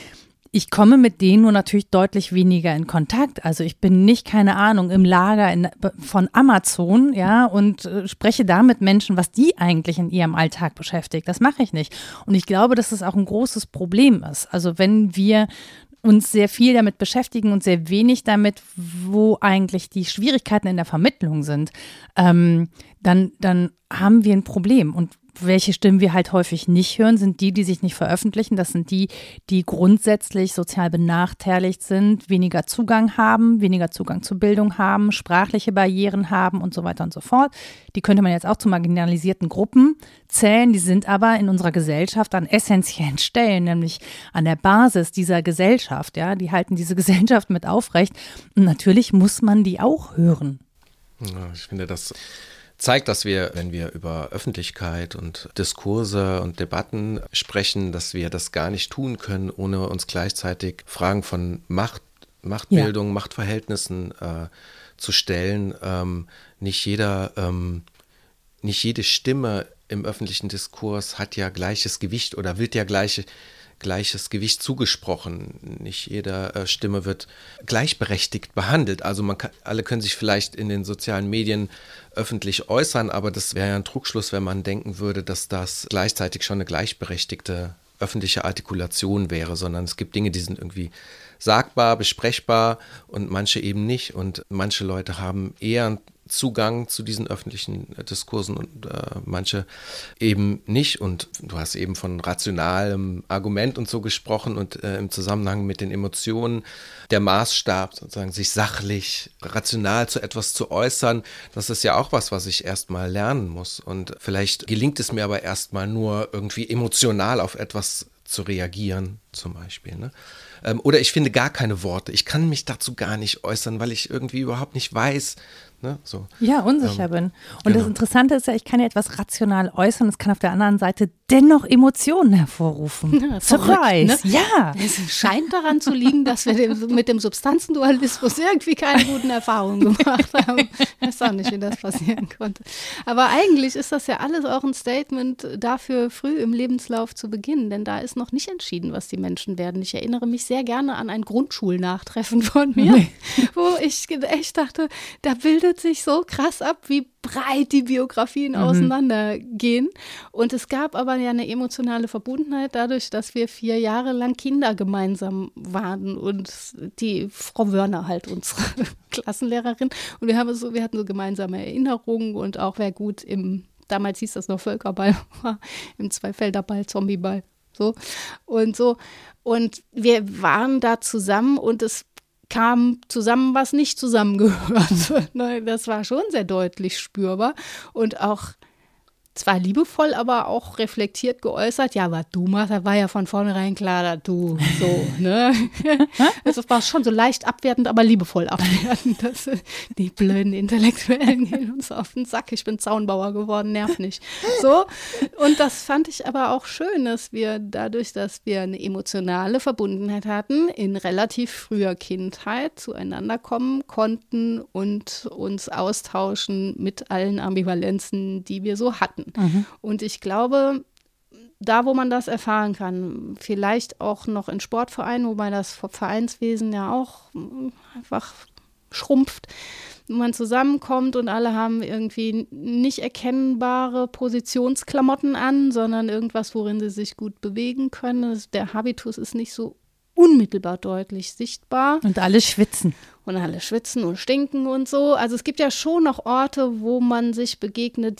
Ich komme mit denen nur natürlich deutlich weniger in Kontakt. Also ich bin nicht, keine Ahnung, im Lager in, von Amazon, ja, und äh, spreche da mit Menschen, was die eigentlich in ihrem Alltag beschäftigt. Das mache ich nicht. Und ich glaube, dass das auch ein großes Problem ist. Also wenn wir uns sehr viel damit beschäftigen und sehr wenig damit, wo eigentlich die Schwierigkeiten in der Vermittlung sind, ähm, dann, dann haben wir ein Problem. Und welche Stimmen wir halt häufig nicht hören, sind die, die sich nicht veröffentlichen. Das sind die, die grundsätzlich sozial benachteiligt sind, weniger Zugang haben, weniger Zugang zur Bildung haben, sprachliche Barrieren haben und so weiter und so fort. Die könnte man jetzt auch zu marginalisierten Gruppen zählen. Die sind aber in unserer Gesellschaft an essentiellen Stellen, nämlich an der Basis dieser Gesellschaft. Ja, die halten diese Gesellschaft mit aufrecht. Und natürlich muss man die auch hören. Ja, ich finde, das zeigt, dass wir, wenn wir über Öffentlichkeit und Diskurse und Debatten sprechen, dass wir das gar nicht tun können, ohne uns gleichzeitig Fragen von Macht, Machtbildung, ja. Machtverhältnissen äh, zu stellen. Ähm, nicht jeder, ähm, nicht jede Stimme im öffentlichen Diskurs hat ja gleiches Gewicht oder wird ja gleiche gleiches Gewicht zugesprochen. Nicht jede äh, Stimme wird gleichberechtigt behandelt. Also man kann, alle können sich vielleicht in den sozialen Medien öffentlich äußern, aber das wäre ja ein Trugschluss, wenn man denken würde, dass das gleichzeitig schon eine gleichberechtigte öffentliche Artikulation wäre, sondern es gibt Dinge, die sind irgendwie sagbar, besprechbar und manche eben nicht. Und manche Leute haben eher Zugang zu diesen öffentlichen Diskursen und äh, manche eben nicht. Und du hast eben von rationalem Argument und so gesprochen und äh, im Zusammenhang mit den Emotionen der Maßstab, sozusagen sich sachlich, rational zu etwas zu äußern, das ist ja auch was, was ich erstmal lernen muss. Und vielleicht gelingt es mir aber erstmal nur irgendwie emotional auf etwas zu reagieren, zum Beispiel, ne? Ähm, oder ich finde gar keine Worte. Ich kann mich dazu gar nicht äußern, weil ich irgendwie überhaupt nicht weiß, ne, so. Ja, unsicher ähm, bin. Und genau. Das Interessante ist ja, ich kann ja etwas rational äußern, es kann auf der anderen Seite dennoch Emotionen hervorrufen. Ja, Surprise! Ne? Ja! Es scheint daran zu liegen, dass wir dem, mit dem Substanzendualismus irgendwie keine guten Erfahrungen gemacht haben. Ich weiß auch nicht, wie das passieren konnte. Aber eigentlich ist das ja alles auch ein Statement dafür, früh im Lebenslauf zu beginnen, denn da ist noch nicht entschieden, was die Menschen werden. Ich erinnere mich sehr gerne an ein Grundschulnachtreffen von mir, nee. wo ich echt dachte, da bildet sich so krass ab, wie breit die Biografien mhm. auseinandergehen. Und es gab aber ja eine emotionale Verbundenheit dadurch, dass wir vier Jahre lang Kinder gemeinsam waren und die Frau Wörner halt unsere Klassenlehrerin. Und wir haben so, wir hatten so gemeinsame Erinnerungen und auch wer gut im, damals hieß das noch Völkerball, war im Zweifelderball, Zombieball, so und so. Und wir waren da zusammen und es kam zusammen, was nicht zusammengehört. Das war schon sehr deutlich spürbar und auch zwar liebevoll, aber auch reflektiert geäußert. Ja, was du machst, das war ja von vornherein klar, dass du so, ne? Das war schon so leicht abwertend, aber liebevoll abwertend. Das, die blöden Intellektuellen gehen uns auf den Sack. Ich bin Zaunbauer geworden, nerv nicht. So. Und das fand ich aber auch schön, dass wir dadurch, dass wir eine emotionale Verbundenheit hatten, in relativ früher Kindheit zueinander kommen konnten und uns austauschen mit allen Ambivalenzen, die wir so hatten. Mhm. Und ich glaube, da, wo man das erfahren kann, vielleicht auch noch in Sportvereinen, wobei das Vereinswesen ja auch einfach schrumpft, wo man zusammenkommt und alle haben irgendwie nicht erkennbare Positionsklamotten an, sondern irgendwas, worin sie sich gut bewegen können. Der Habitus ist nicht so unmittelbar deutlich sichtbar. Und alle schwitzen. Und alle schwitzen und stinken und so. Also es gibt ja schon noch Orte, wo man sich begegnet,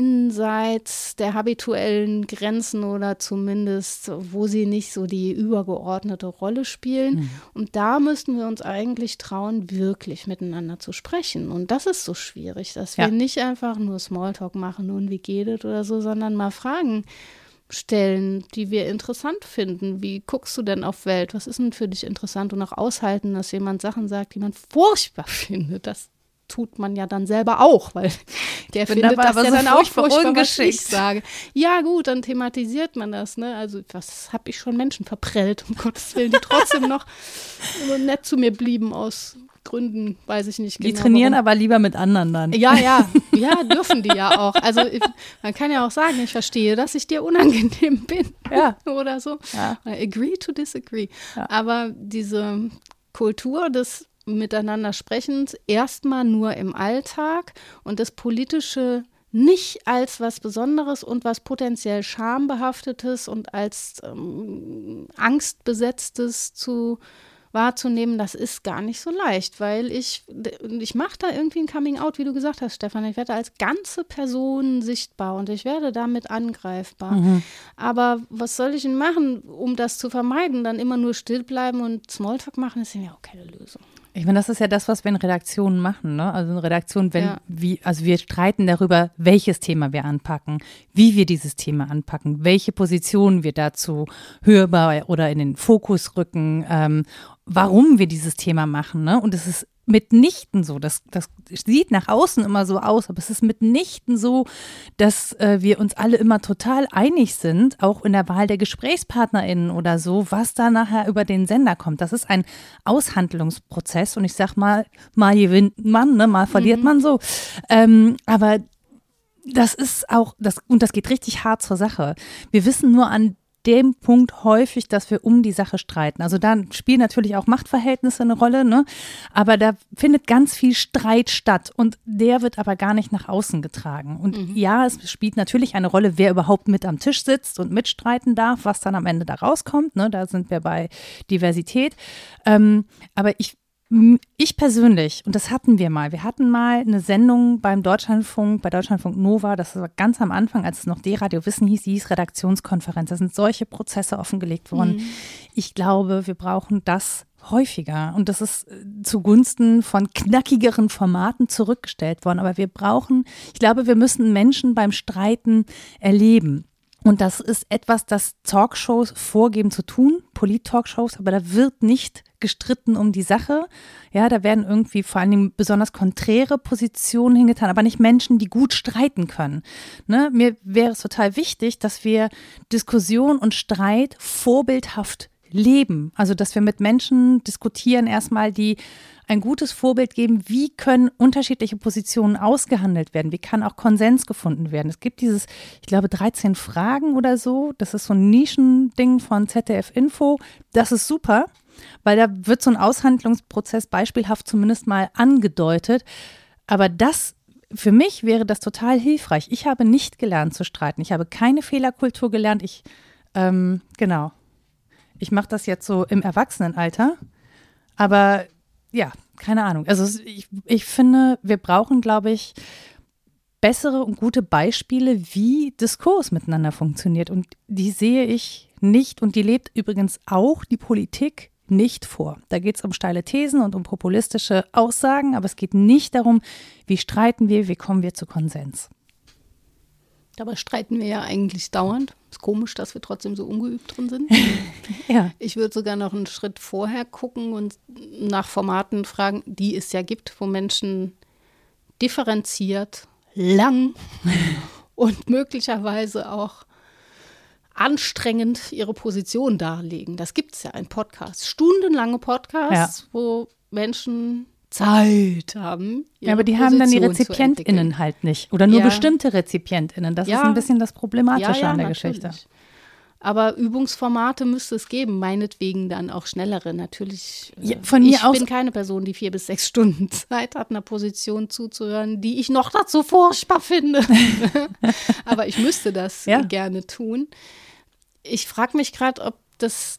jenseits der habituellen Grenzen oder zumindest, wo sie nicht so die übergeordnete Rolle spielen. Mhm. Und da müssten wir uns eigentlich trauen, wirklich miteinander zu sprechen. Und das ist so schwierig, dass wir ja. nicht einfach nur Smalltalk machen, nun wie geht es oder so, sondern mal fragen, stellen, die wir interessant finden. Wie guckst du denn auf Welt? Was ist denn für dich interessant? Und auch aushalten, dass jemand Sachen sagt, die man furchtbar findet. Das tut man ja dann selber auch, weil der findet das ja so dann auch furchtbar, was ich sage. Ja gut, dann thematisiert man das. Ne? Also was habe ich schon Menschen verprellt, um Gottes Willen, die trotzdem noch nett zu mir blieben aus Gründen, weiß ich nicht genau. Die trainieren warum. Aber lieber mit anderen dann. Ja, ja, ja, dürfen die ja auch. Also ich, man kann ja auch sagen, ich verstehe, dass ich dir unangenehm bin ja. oder so. Ja. Agree to disagree. Ja. Aber diese Kultur des Miteinander Sprechens erstmal nur im Alltag und das Politische nicht als was Besonderes und was potenziell schambehaftetes und als ähm, angstbesetztes zu wahrzunehmen, das ist gar nicht so leicht, weil ich, ich mache da irgendwie ein Coming-out, wie du gesagt hast, Stefan. Ich werde als ganze Person sichtbar und ich werde damit angreifbar. Mhm. Aber was soll ich denn machen, um das zu vermeiden? Dann immer nur still bleiben und Smalltalk machen, ist ja auch keine Lösung. Ich meine, das ist ja das, was wir in Redaktionen machen, ne? Also in Redaktionen, wenn, ja. wie, also wir streiten darüber, welches Thema wir anpacken, wie wir dieses Thema anpacken, welche Positionen wir dazu hörbar oder in den Fokus rücken, ähm, warum wir dieses Thema machen, ne? Und es ist mitnichten so, das, das sieht nach außen immer so aus, aber es ist mitnichten so, dass äh, wir uns alle immer total einig sind, auch in der Wahl der GesprächspartnerInnen oder so, was da nachher über den Sender kommt. Das ist ein Aushandlungsprozess und ich sag mal, mal gewinnt man, ne, mal verliert mhm. man so. Ähm, aber das ist auch, das, und das geht richtig hart zur Sache. Wir wissen nur an dem Punkt häufig, dass wir um die Sache streiten. Also da spielen natürlich auch Machtverhältnisse eine Rolle, ne? Aber da findet ganz viel Streit statt und der wird aber gar nicht nach außen getragen. Und mhm. ja, es spielt natürlich eine Rolle, wer überhaupt mit am Tisch sitzt und mitstreiten darf, was dann am Ende da rauskommt, ne? Da sind wir bei Diversität. Ähm, aber ich Ich persönlich, und das hatten wir mal, wir hatten mal eine Sendung beim Deutschlandfunk, bei Deutschlandfunk Nova, das war ganz am Anfang, als es noch D-Radio Wissen hieß, die hieß Redaktionskonferenz, da sind solche Prozesse offengelegt worden. Mhm. Ich glaube, wir brauchen das häufiger und das ist zugunsten von knackigeren Formaten zurückgestellt worden, aber wir brauchen, ich glaube, wir müssen Menschen beim Streiten erleben. Und das ist etwas, das Talkshows vorgeben zu tun, Polit-Talkshows, aber da wird nicht gestritten um die Sache. Ja, da werden irgendwie vor allen Dingen besonders konträre Positionen hingetan, aber nicht Menschen, die gut streiten können. Ne? Mir wäre es total wichtig, dass wir Diskussion und Streit vorbildhaft leben. Also, dass wir mit Menschen diskutieren erstmal, die ein gutes Vorbild geben, wie können unterschiedliche Positionen ausgehandelt werden, wie kann auch Konsens gefunden werden. Es gibt dieses, ich glaube, dreizehn Fragen oder so, das ist so ein Nischending von Z D F Info, das ist super, weil da wird so ein Aushandlungsprozess beispielhaft zumindest mal angedeutet, aber das für mich wäre das total hilfreich. Ich habe nicht gelernt zu streiten. Ich habe keine Fehlerkultur gelernt. Ich, ähm, genau. Ich mache das jetzt so im Erwachsenenalter. Aber ja, keine Ahnung. Also ich, ich finde, wir brauchen, glaube ich, bessere und gute Beispiele, wie Diskurs miteinander funktioniert. Und die sehe ich nicht. Und die lebt übrigens auch die Politik nicht vor. Da geht es um steile Thesen und um populistische Aussagen, aber es geht nicht darum, wie streiten wir, wie kommen wir zu Konsens. Dabei streiten wir ja eigentlich dauernd. Ist komisch, dass wir trotzdem so ungeübt drin sind. Ja. Ich würde sogar noch einen Schritt vorher gucken und nach Formaten fragen, die es ja gibt, wo Menschen differenziert, lang und möglicherweise auch anstrengend ihre Position darlegen. Das gibt es ja, ein Podcast, stundenlange Podcasts, ja. wo Menschen Zeit haben. Ja, aber die Position haben dann die RezipientInnen halt nicht. Oder nur ja. bestimmte RezipientInnen. Das ja. ist ein bisschen das Problematische ja, ja, an der natürlich. Geschichte. Aber Übungsformate müsste es geben, meinetwegen dann auch schnellere. Natürlich, ja, von mir ich aus bin keine Person, die vier bis sechs Stunden Zeit hat, einer Position zuzuhören, die ich noch dazu furchtbar finde. Aber ich müsste das ja. gerne tun. Ich frage mich gerade, ob das,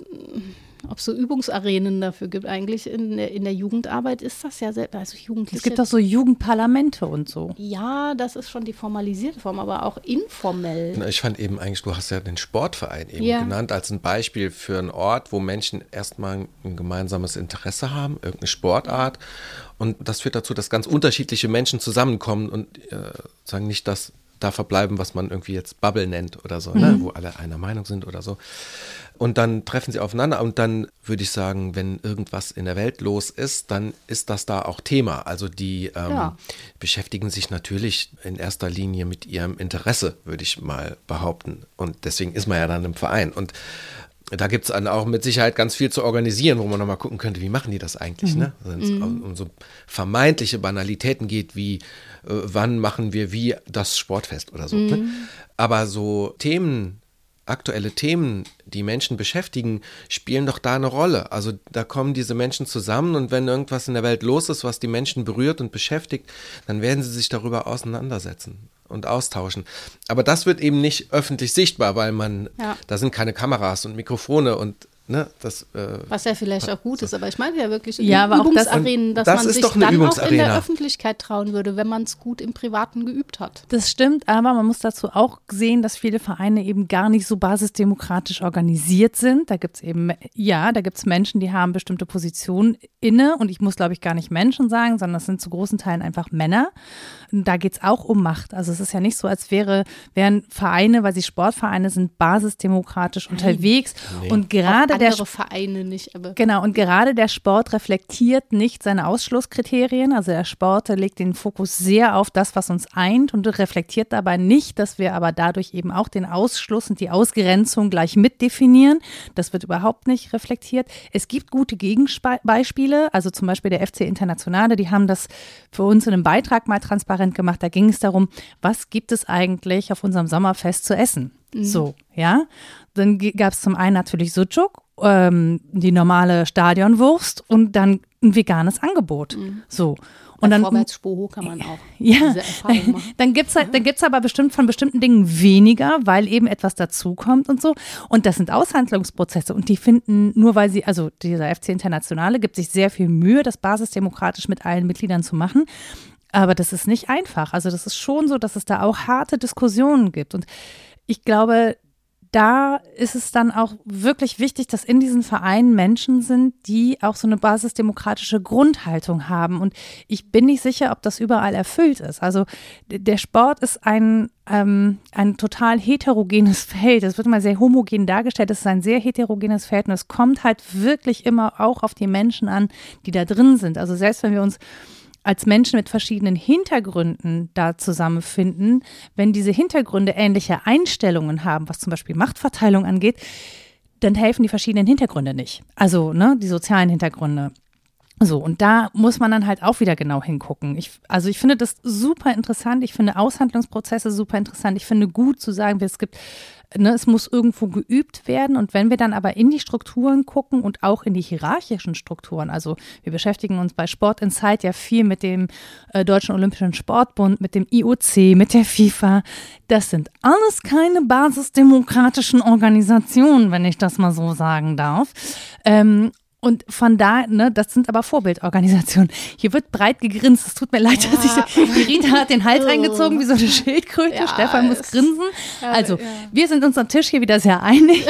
ob es so Übungsarenen dafür gibt. Eigentlich in der, in der Jugendarbeit ist das ja sehr, also Jugendliche. Es gibt doch so Jugendparlamente und so. Ja, das ist schon die formalisierte Form, aber auch informell. Ich fand eben eigentlich, du hast ja den Sportverein eben ja. genannt als ein Beispiel für einen Ort, wo Menschen erstmal ein gemeinsames Interesse haben, irgendeine Sportart. Und das führt dazu, dass ganz unterschiedliche Menschen zusammenkommen und äh, sagen nicht, dass da verbleiben, was man irgendwie jetzt Bubble nennt oder so, mhm. ne? Wo alle einer Meinung sind oder so. Und dann treffen sie aufeinander und dann würde ich sagen, wenn irgendwas in der Welt los ist, dann ist das da auch Thema. Also die ähm, ja. beschäftigen sich natürlich in erster Linie mit ihrem Interesse, würde ich mal behaupten. Und deswegen ist man ja dann im Verein. Und da gibt es dann auch mit Sicherheit ganz viel zu organisieren, wo man nochmal gucken könnte, wie machen die das eigentlich, mhm. ne? Wenn es mhm. um so vermeintliche Banalitäten geht, wie äh, wann machen wir wie das Sportfest oder so. Mhm. Ne? Aber so Themen, aktuelle Themen, die Menschen beschäftigen, spielen doch da eine Rolle. Also da kommen diese Menschen zusammen und wenn irgendwas in der Welt los ist, was die Menschen berührt und beschäftigt, dann werden sie sich darüber auseinandersetzen und austauschen. Aber das wird eben nicht öffentlich sichtbar, weil man, ja. da sind keine Kameras und Mikrofone und ne, das. Äh, Was ja vielleicht auch gut so. ist, aber ich meine ja wirklich in ja, Übungsarenen, das, dass das man sich dann auch in der Öffentlichkeit trauen würde, wenn man es gut im Privaten geübt hat. Das stimmt, aber man muss dazu auch sehen, dass viele Vereine eben gar nicht so basisdemokratisch organisiert sind. Da gibt es eben, ja, da gibt es Menschen, die haben bestimmte Positionen inne und ich muss, glaube ich, gar nicht Menschen sagen, sondern das sind zu großen Teilen einfach Männer. Da geht es auch um Macht. Also es ist ja nicht so, als wäre, wären Vereine, weil sie Sportvereine sind, basisdemokratisch Nein. unterwegs nee. und gerade andere der Vereine nicht, aber genau, und gerade der Sport reflektiert nicht seine Ausschlusskriterien. Also der Sport legt den Fokus sehr auf das, was uns eint und reflektiert dabei nicht, dass wir aber dadurch eben auch den Ausschluss und die Ausgrenzung gleich mitdefinieren. Das wird überhaupt nicht reflektiert. Es gibt gute Gegenbeispiele, also zum Beispiel der F C Internationale, die haben das für uns in einem Beitrag mal transparent gemacht. Da ging es darum, was gibt es eigentlich auf unserem Sommerfest zu essen? Mhm. So, ja. Dann gab es zum einen natürlich Sucuk, ähm, die normale Stadionwurst und dann ein veganes Angebot. Mhm. So. Und dann Vorwärtsspoho kann man auch ja, diese Erfahrung machen. Dann gibt es halt, dann gibt's aber bestimmt von bestimmten Dingen weniger, weil eben etwas dazukommt und so. Und das sind Aushandlungsprozesse und die finden nur, weil sie, also dieser F C Internationale gibt sich sehr viel Mühe, das basisdemokratisch mit allen Mitgliedern zu machen. Aber das ist nicht einfach. Also das ist schon so, dass es da auch harte Diskussionen gibt. Und ich glaube, da ist es dann auch wirklich wichtig, dass in diesen Vereinen Menschen sind, die auch so eine basisdemokratische Grundhaltung haben. Und ich bin nicht sicher, ob das überall erfüllt ist. Also der Sport ist ein, ähm, ein total heterogenes Feld. Es wird mal sehr homogen dargestellt. Es ist ein sehr heterogenes Feld und es kommt halt wirklich immer auch auf die Menschen an, die da drin sind. Also selbst wenn wir uns als Menschen mit verschiedenen Hintergründen da zusammenfinden, wenn diese Hintergründe ähnliche Einstellungen haben, was zum Beispiel Machtverteilung angeht, dann helfen die verschiedenen Hintergründe nicht. Also ne, die sozialen Hintergründe. So, und da muss man dann halt auch wieder genau hingucken. Ich, also ich finde das super interessant. Ich finde Aushandlungsprozesse super interessant. Ich finde gut zu sagen, es gibt, ne, es muss irgendwo geübt werden. Und wenn wir dann aber in die Strukturen gucken und auch in die hierarchischen Strukturen, also wir beschäftigen uns bei Sport Insight ja viel mit dem äh, Deutschen Olympischen Sportbund, mit dem I O C, mit der FIFA. Das sind alles keine basisdemokratischen Organisationen, wenn ich das mal so sagen darf. Ähm, Und von da, ne, das sind aber Vorbildorganisationen. Hier wird breit gegrinst. Es tut mir leid, ja. dass ich, die Rita hat den Hals eingezogen wie so eine Schildkröte. Ja, Stefan muss grinsen. Also, ja. Wir sind uns am Tisch hier wieder sehr einig.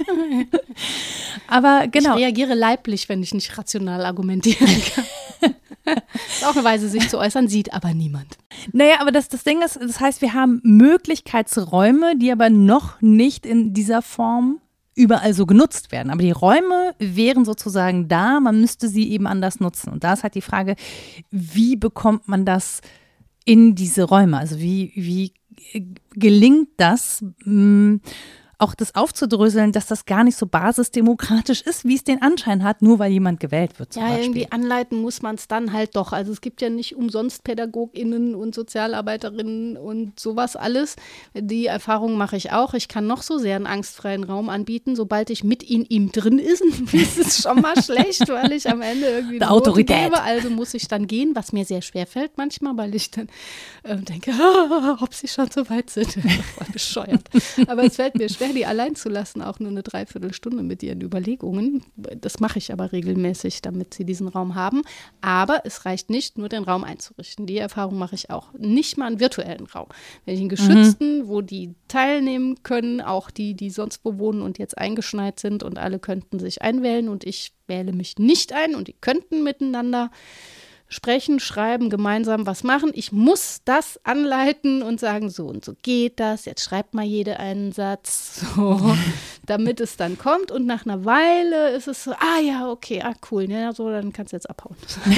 Aber genau. Ich reagiere leiblich, wenn ich nicht rational argumentieren kann. Das ist auch eine Weise, sich zu äußern, sieht aber niemand. Naja, aber das, das Ding ist, das heißt, wir haben Möglichkeitsräume, die aber noch nicht in dieser Form überall so genutzt werden. Aber die Räume wären sozusagen da, man müsste sie eben anders nutzen. Und da ist halt die Frage, wie bekommt man das in diese Räume? Also wie, wie gelingt das, mh, auch das aufzudröseln, dass das gar nicht so basisdemokratisch ist, wie es den Anschein hat, nur weil jemand gewählt wird zum Ja, Beispiel. irgendwie anleiten muss man es dann halt doch. Also es gibt ja nicht umsonst PädagogInnen und Sozialarbeiterinnen und sowas alles. Die Erfahrung mache ich auch. Ich kann noch so sehr einen angstfreien Raum anbieten, sobald ich mit in ihm drin ist, ist es schon mal schlecht, weil ich am Ende irgendwie eine Autorität gebe. Also muss ich dann gehen, was mir sehr schwer fällt manchmal, weil ich dann äh, denke, ah, ob sie schon so weit sind. Voll bescheuert. Aber es fällt mir schwer, die allein zu lassen, auch nur eine Dreiviertelstunde mit ihren Überlegungen. Das mache ich aber regelmäßig, damit sie diesen Raum haben. Aber es reicht nicht, nur den Raum einzurichten. Die Erfahrung mache ich auch. Nicht mal einen virtuellen Raum. Wenn ich einen geschützten, mhm. wo die teilnehmen können, auch die, die sonst wo wohnen und jetzt eingeschneit sind und alle könnten sich einwählen und ich wähle mich nicht ein und die könnten miteinander sprechen, schreiben, gemeinsam was machen. Ich muss das anleiten und sagen, so und so geht das. Jetzt schreibt mal jede einen Satz, so, damit es dann kommt. Und nach einer Weile ist es so, ah ja, okay, ah cool, ja, so, dann kannst du jetzt abhauen.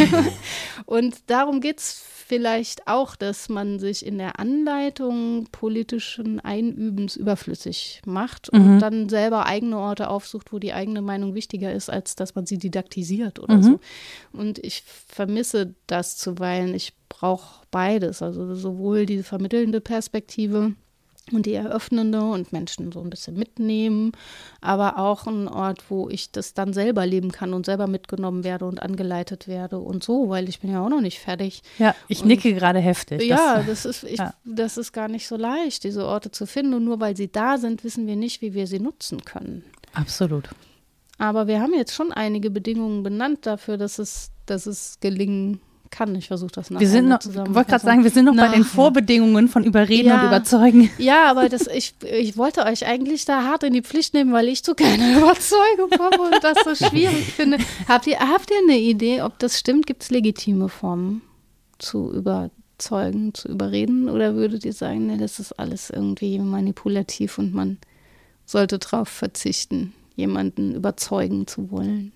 Und darum geht es vielleicht auch, dass man sich in der Anleitung politischen Einübens überflüssig macht und mhm. dann selber eigene Orte aufsucht, wo die eigene Meinung wichtiger ist, als dass man sie didaktisiert oder mhm. so. Und ich vermisse das zuweilen. Ich brauche beides, also sowohl diese vermittelnde Perspektive und die eröffnende und Menschen so ein bisschen mitnehmen, aber auch ein Ort, wo ich das dann selber leben kann und selber mitgenommen werde und angeleitet werde und so, weil ich bin ja auch noch nicht fertig. Ja, ich und, nicke gerade heftig. Ja, das, das ist, ich, ja. das ist gar nicht so leicht, diese Orte zu finden und nur weil sie da sind, wissen wir nicht, wie wir sie nutzen können. Absolut. Aber wir haben jetzt schon einige Bedingungen benannt dafür, dass es, dass es gelingen kann. Ich versuche das nachher wir sind noch, zusammen. Ich wollte gerade sagen, wir sind noch Na, bei den Vorbedingungen von Überreden ja, und Überzeugen. Ja, aber das, ich, ich wollte euch eigentlich da hart in die Pflicht nehmen, weil ich zu keiner Überzeugung komme und das so schwierig finde. Habt ihr, habt ihr eine Idee, ob das stimmt? Gibt es legitime Formen zu überzeugen, zu überreden? Oder würdet ihr sagen, nee, das ist alles irgendwie manipulativ und man sollte darauf verzichten, jemanden überzeugen zu wollen?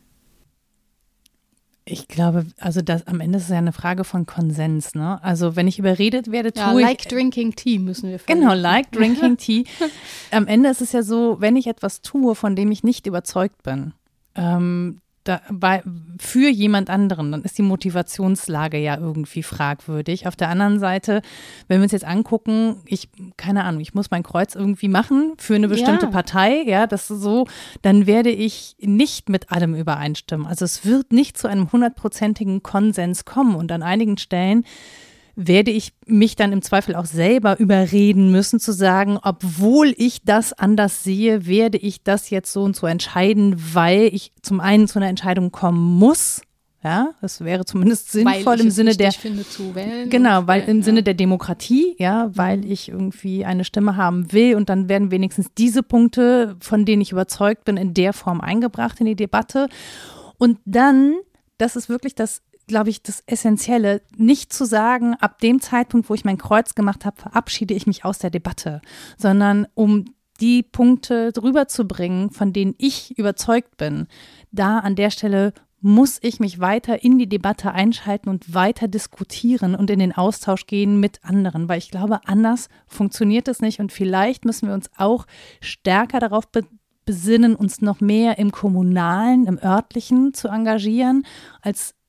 Ich glaube, also das am Ende ist es ja eine Frage von Konsens, ne? Also wenn ich überredet werde, tue ja, like ich… like drinking tea müssen wir Genau, like drinking tea. Am Ende ist es ja so, wenn ich etwas tue, von dem ich nicht überzeugt bin, ähm, da, bei, für jemand anderen, dann ist die Motivationslage ja irgendwie fragwürdig. Auf der anderen Seite, wenn wir uns jetzt angucken, ich, keine Ahnung, ich muss mein Kreuz irgendwie machen für eine bestimmte ja. Partei, ja, das ist so, dann werde ich nicht mit allem übereinstimmen. Also es wird nicht zu einem hundertprozentigen Konsens kommen und an einigen Stellen werde ich mich dann im Zweifel auch selber überreden müssen, zu sagen, obwohl ich das anders sehe, werde ich das jetzt so und so entscheiden, weil ich zum einen zu einer Entscheidung kommen muss. Ja, das wäre zumindest sinnvoll weil ich im es Sinne der finde, zu wählen genau, weil wählen, im ja. Sinne der Demokratie, ja, weil ich irgendwie eine Stimme haben will und dann werden wenigstens diese Punkte, von denen ich überzeugt bin, in der Form eingebracht in die Debatte. Und dann, das ist wirklich das, glaube ich, das Essentielle, nicht zu sagen, ab dem Zeitpunkt, wo ich mein Kreuz gemacht habe, verabschiede ich mich aus der Debatte, sondern um die Punkte drüber zu bringen, von denen ich überzeugt bin, da an der Stelle muss ich mich weiter in die Debatte einschalten und weiter diskutieren und in den Austausch gehen mit anderen, weil ich glaube, anders funktioniert es nicht und vielleicht müssen wir uns auch stärker darauf be- besinnen, uns noch mehr im Kommunalen, im Örtlichen zu engagieren, als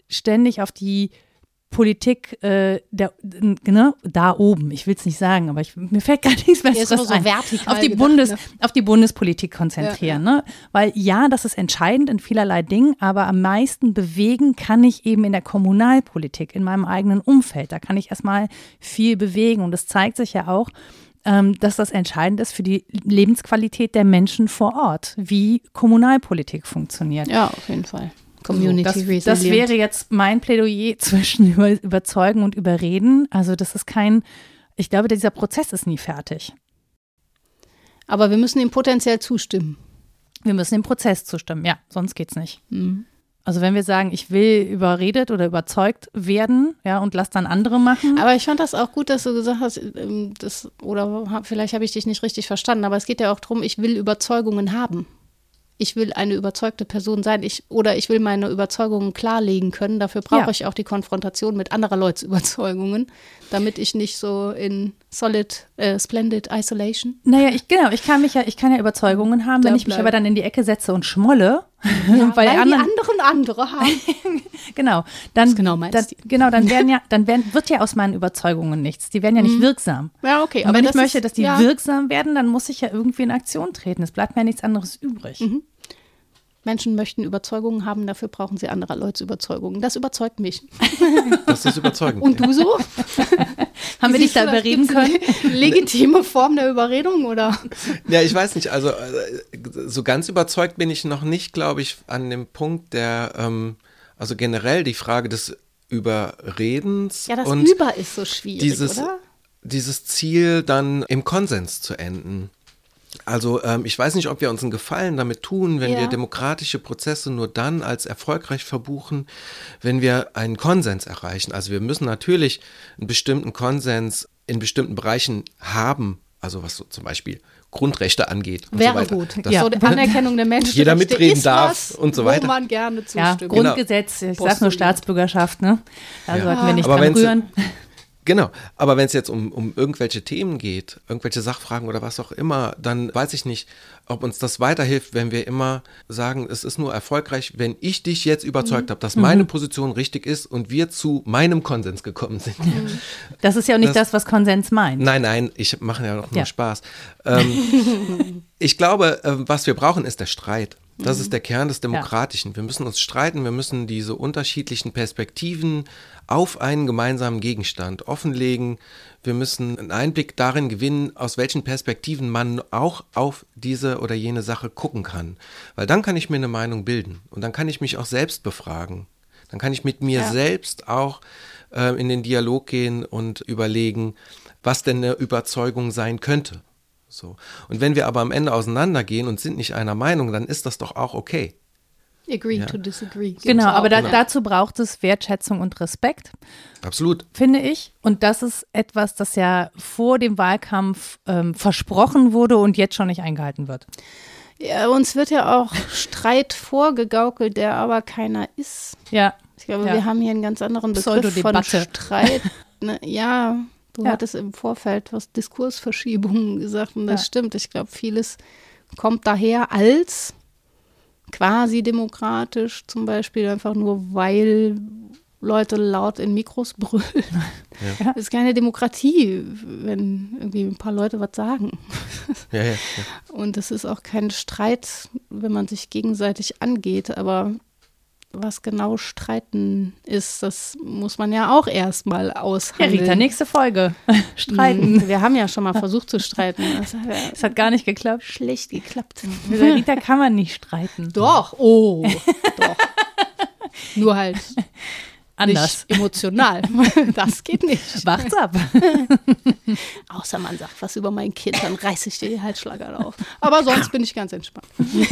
ständig auf die Politik äh, der, ne, da oben, ich will es nicht sagen, aber ich, mir fällt gar nichts Besseres so ein, vertikal auf die, gedacht, Bundes, ne? auf die Bundespolitik konzentrieren. Ja, ja. Ne? Weil ja, das ist entscheidend in vielerlei Dingen, aber am meisten bewegen kann ich eben in der Kommunalpolitik, in meinem eigenen Umfeld. Da kann ich erstmal viel bewegen und es zeigt sich ja auch, ähm, dass das entscheidend ist für die Lebensqualität der Menschen vor Ort, wie Kommunalpolitik funktioniert. Ja, auf jeden Fall. Community das, Resilient. das wäre jetzt mein Plädoyer zwischen über, Überzeugen und Überreden. Also das ist kein, ich glaube, dieser Prozess ist nie fertig. Aber wir müssen ihm potenziell zustimmen. Wir müssen dem Prozess zustimmen, ja, sonst geht's nicht. Mhm. Also wenn wir sagen, ich will überredet oder überzeugt werden, ja, und lass dann andere machen. Aber ich fand das auch gut, dass du gesagt hast, ähm, das, oder vielleicht habe ich dich nicht richtig verstanden, aber es geht ja auch darum, ich will Überzeugungen haben. Ich will eine überzeugte Person sein, ich, oder ich will meine Überzeugungen klarlegen können. Dafür brauche Ja. ich auch die Konfrontation mit anderer Leuts Überzeugungen, damit ich nicht so in solid, äh, splendid isolation. Naja, ich, genau, ich kann mich ja, ich kann ja Überzeugungen haben, wenn Da ich mich bleiben. aber dann in die Ecke setze und schmolle, Ja, weil, weil die die anderen, anderen andere haben. genau, dann, genau meinst dann, du. genau, dann werden ja, dann werden, wird ja aus meinen Überzeugungen nichts. Die werden ja nicht wirksam. Ja, okay. Und wenn ich das möchte, ist- dass die ja. wirksam werden, dann muss ich ja irgendwie in Aktion treten. Es bleibt mir ja nichts anderes übrig. Mhm. Menschen möchten Überzeugungen haben, dafür brauchen sie anderer Leuts Überzeugungen. Das überzeugt mich. Das ist überzeugend. Und du so? Haben wir dich Siehst da du, das überreden gibt's können? eine legitime Form der Überredung, oder? Ja, ich weiß nicht, also äh, so ganz überzeugt bin ich noch nicht, glaube ich, an dem Punkt der, ähm, also generell die Frage des Überredens Ja, das und Über ist so schwierig, dieses, oder? dieses Ziel dann im Konsens zu enden. Also ähm, ich weiß nicht, ob wir uns einen Gefallen damit tun, wenn Ja. wir demokratische Prozesse nur dann als erfolgreich verbuchen, wenn wir einen Konsens erreichen. Also wir müssen natürlich einen bestimmten Konsens in bestimmten Bereichen haben, also was so zum Beispiel Grundrechte angeht und Wäre so weiter. gut. Das, Ja. So die Anerkennung der Menschenrechte Jeder mitreden ist darf was, und so weiter. wo man gerne Ja, zustimmt. Grundgesetz, ich sag nur Postuliert. Staatsbürgerschaft, ne? Da Ja. sollten wir nicht Aber dran wenn's- rühren. Genau, aber wenn es jetzt um, um irgendwelche Themen geht, irgendwelche Sachfragen oder was auch immer, dann weiß ich nicht, ob uns das weiterhilft, wenn wir immer sagen, es ist nur erfolgreich, wenn ich dich jetzt überzeugt habe, dass meine Position richtig ist und wir zu meinem Konsens gekommen sind. Das ist ja auch nicht Das- das, was Konsens meint. Nein, nein, ich mache ja doch nur Ja. Spaß. Ähm, ich glaube, äh, was wir brauchen, ist der Streit. Das ist der Kern des Demokratischen. Wir müssen uns streiten, wir müssen diese unterschiedlichen Perspektiven auf einen gemeinsamen Gegenstand offenlegen. Wir müssen einen Einblick darin gewinnen, aus welchen Perspektiven man auch auf diese oder jene Sache gucken kann. Weil dann kann ich mir eine Meinung bilden und dann kann ich mich auch selbst befragen. Dann kann ich mit mir Ja. selbst auch äh, in den Dialog gehen und überlegen, was denn eine Überzeugung sein könnte. So. Und wenn wir aber am Ende auseinandergehen und sind nicht einer Meinung, dann ist das doch auch okay. Agree Ja. to disagree. Genau, aber da, Genau. dazu braucht es Wertschätzung und Respekt, Absolut. finde ich. Und das ist etwas, das ja vor dem Wahlkampf ähm, versprochen wurde und jetzt schon nicht eingehalten wird. Ja, uns wird ja auch Streit vorgegaukelt, der aber keiner ist. Ja, Ich glaube, Ja. wir haben hier einen ganz anderen Begriff von Pseudodebatte. Streit. Ne, ja, du Ja. hattest im Vorfeld was Diskursverschiebungen gesagt und das Ja. stimmt. Ich glaube, vieles kommt daher als quasi demokratisch, zum Beispiel einfach nur, weil Leute laut in Mikros brüllen. Ja. Das ist keine Demokratie, wenn irgendwie ein paar Leute was sagen. Ja, ja, ja. Und es ist auch kein Streit, wenn man sich gegenseitig angeht, aber was genau Streiten ist, das muss man ja auch erstmal ja aushandeln. Rita, nächste Folge. Streiten. Mhm. Wir haben ja schon mal versucht zu streiten. Das hat ja Es hat gar nicht geklappt. schlecht geklappt. Mit der Rita kann man nicht streiten. Doch, oh, doch. Nur halt Anders. nicht emotional. Das geht nicht. Wacht's ab. Außer man sagt was über mein Kind, dann reiße ich dir die Halsschlagader auf. Aber sonst bin ich ganz entspannt.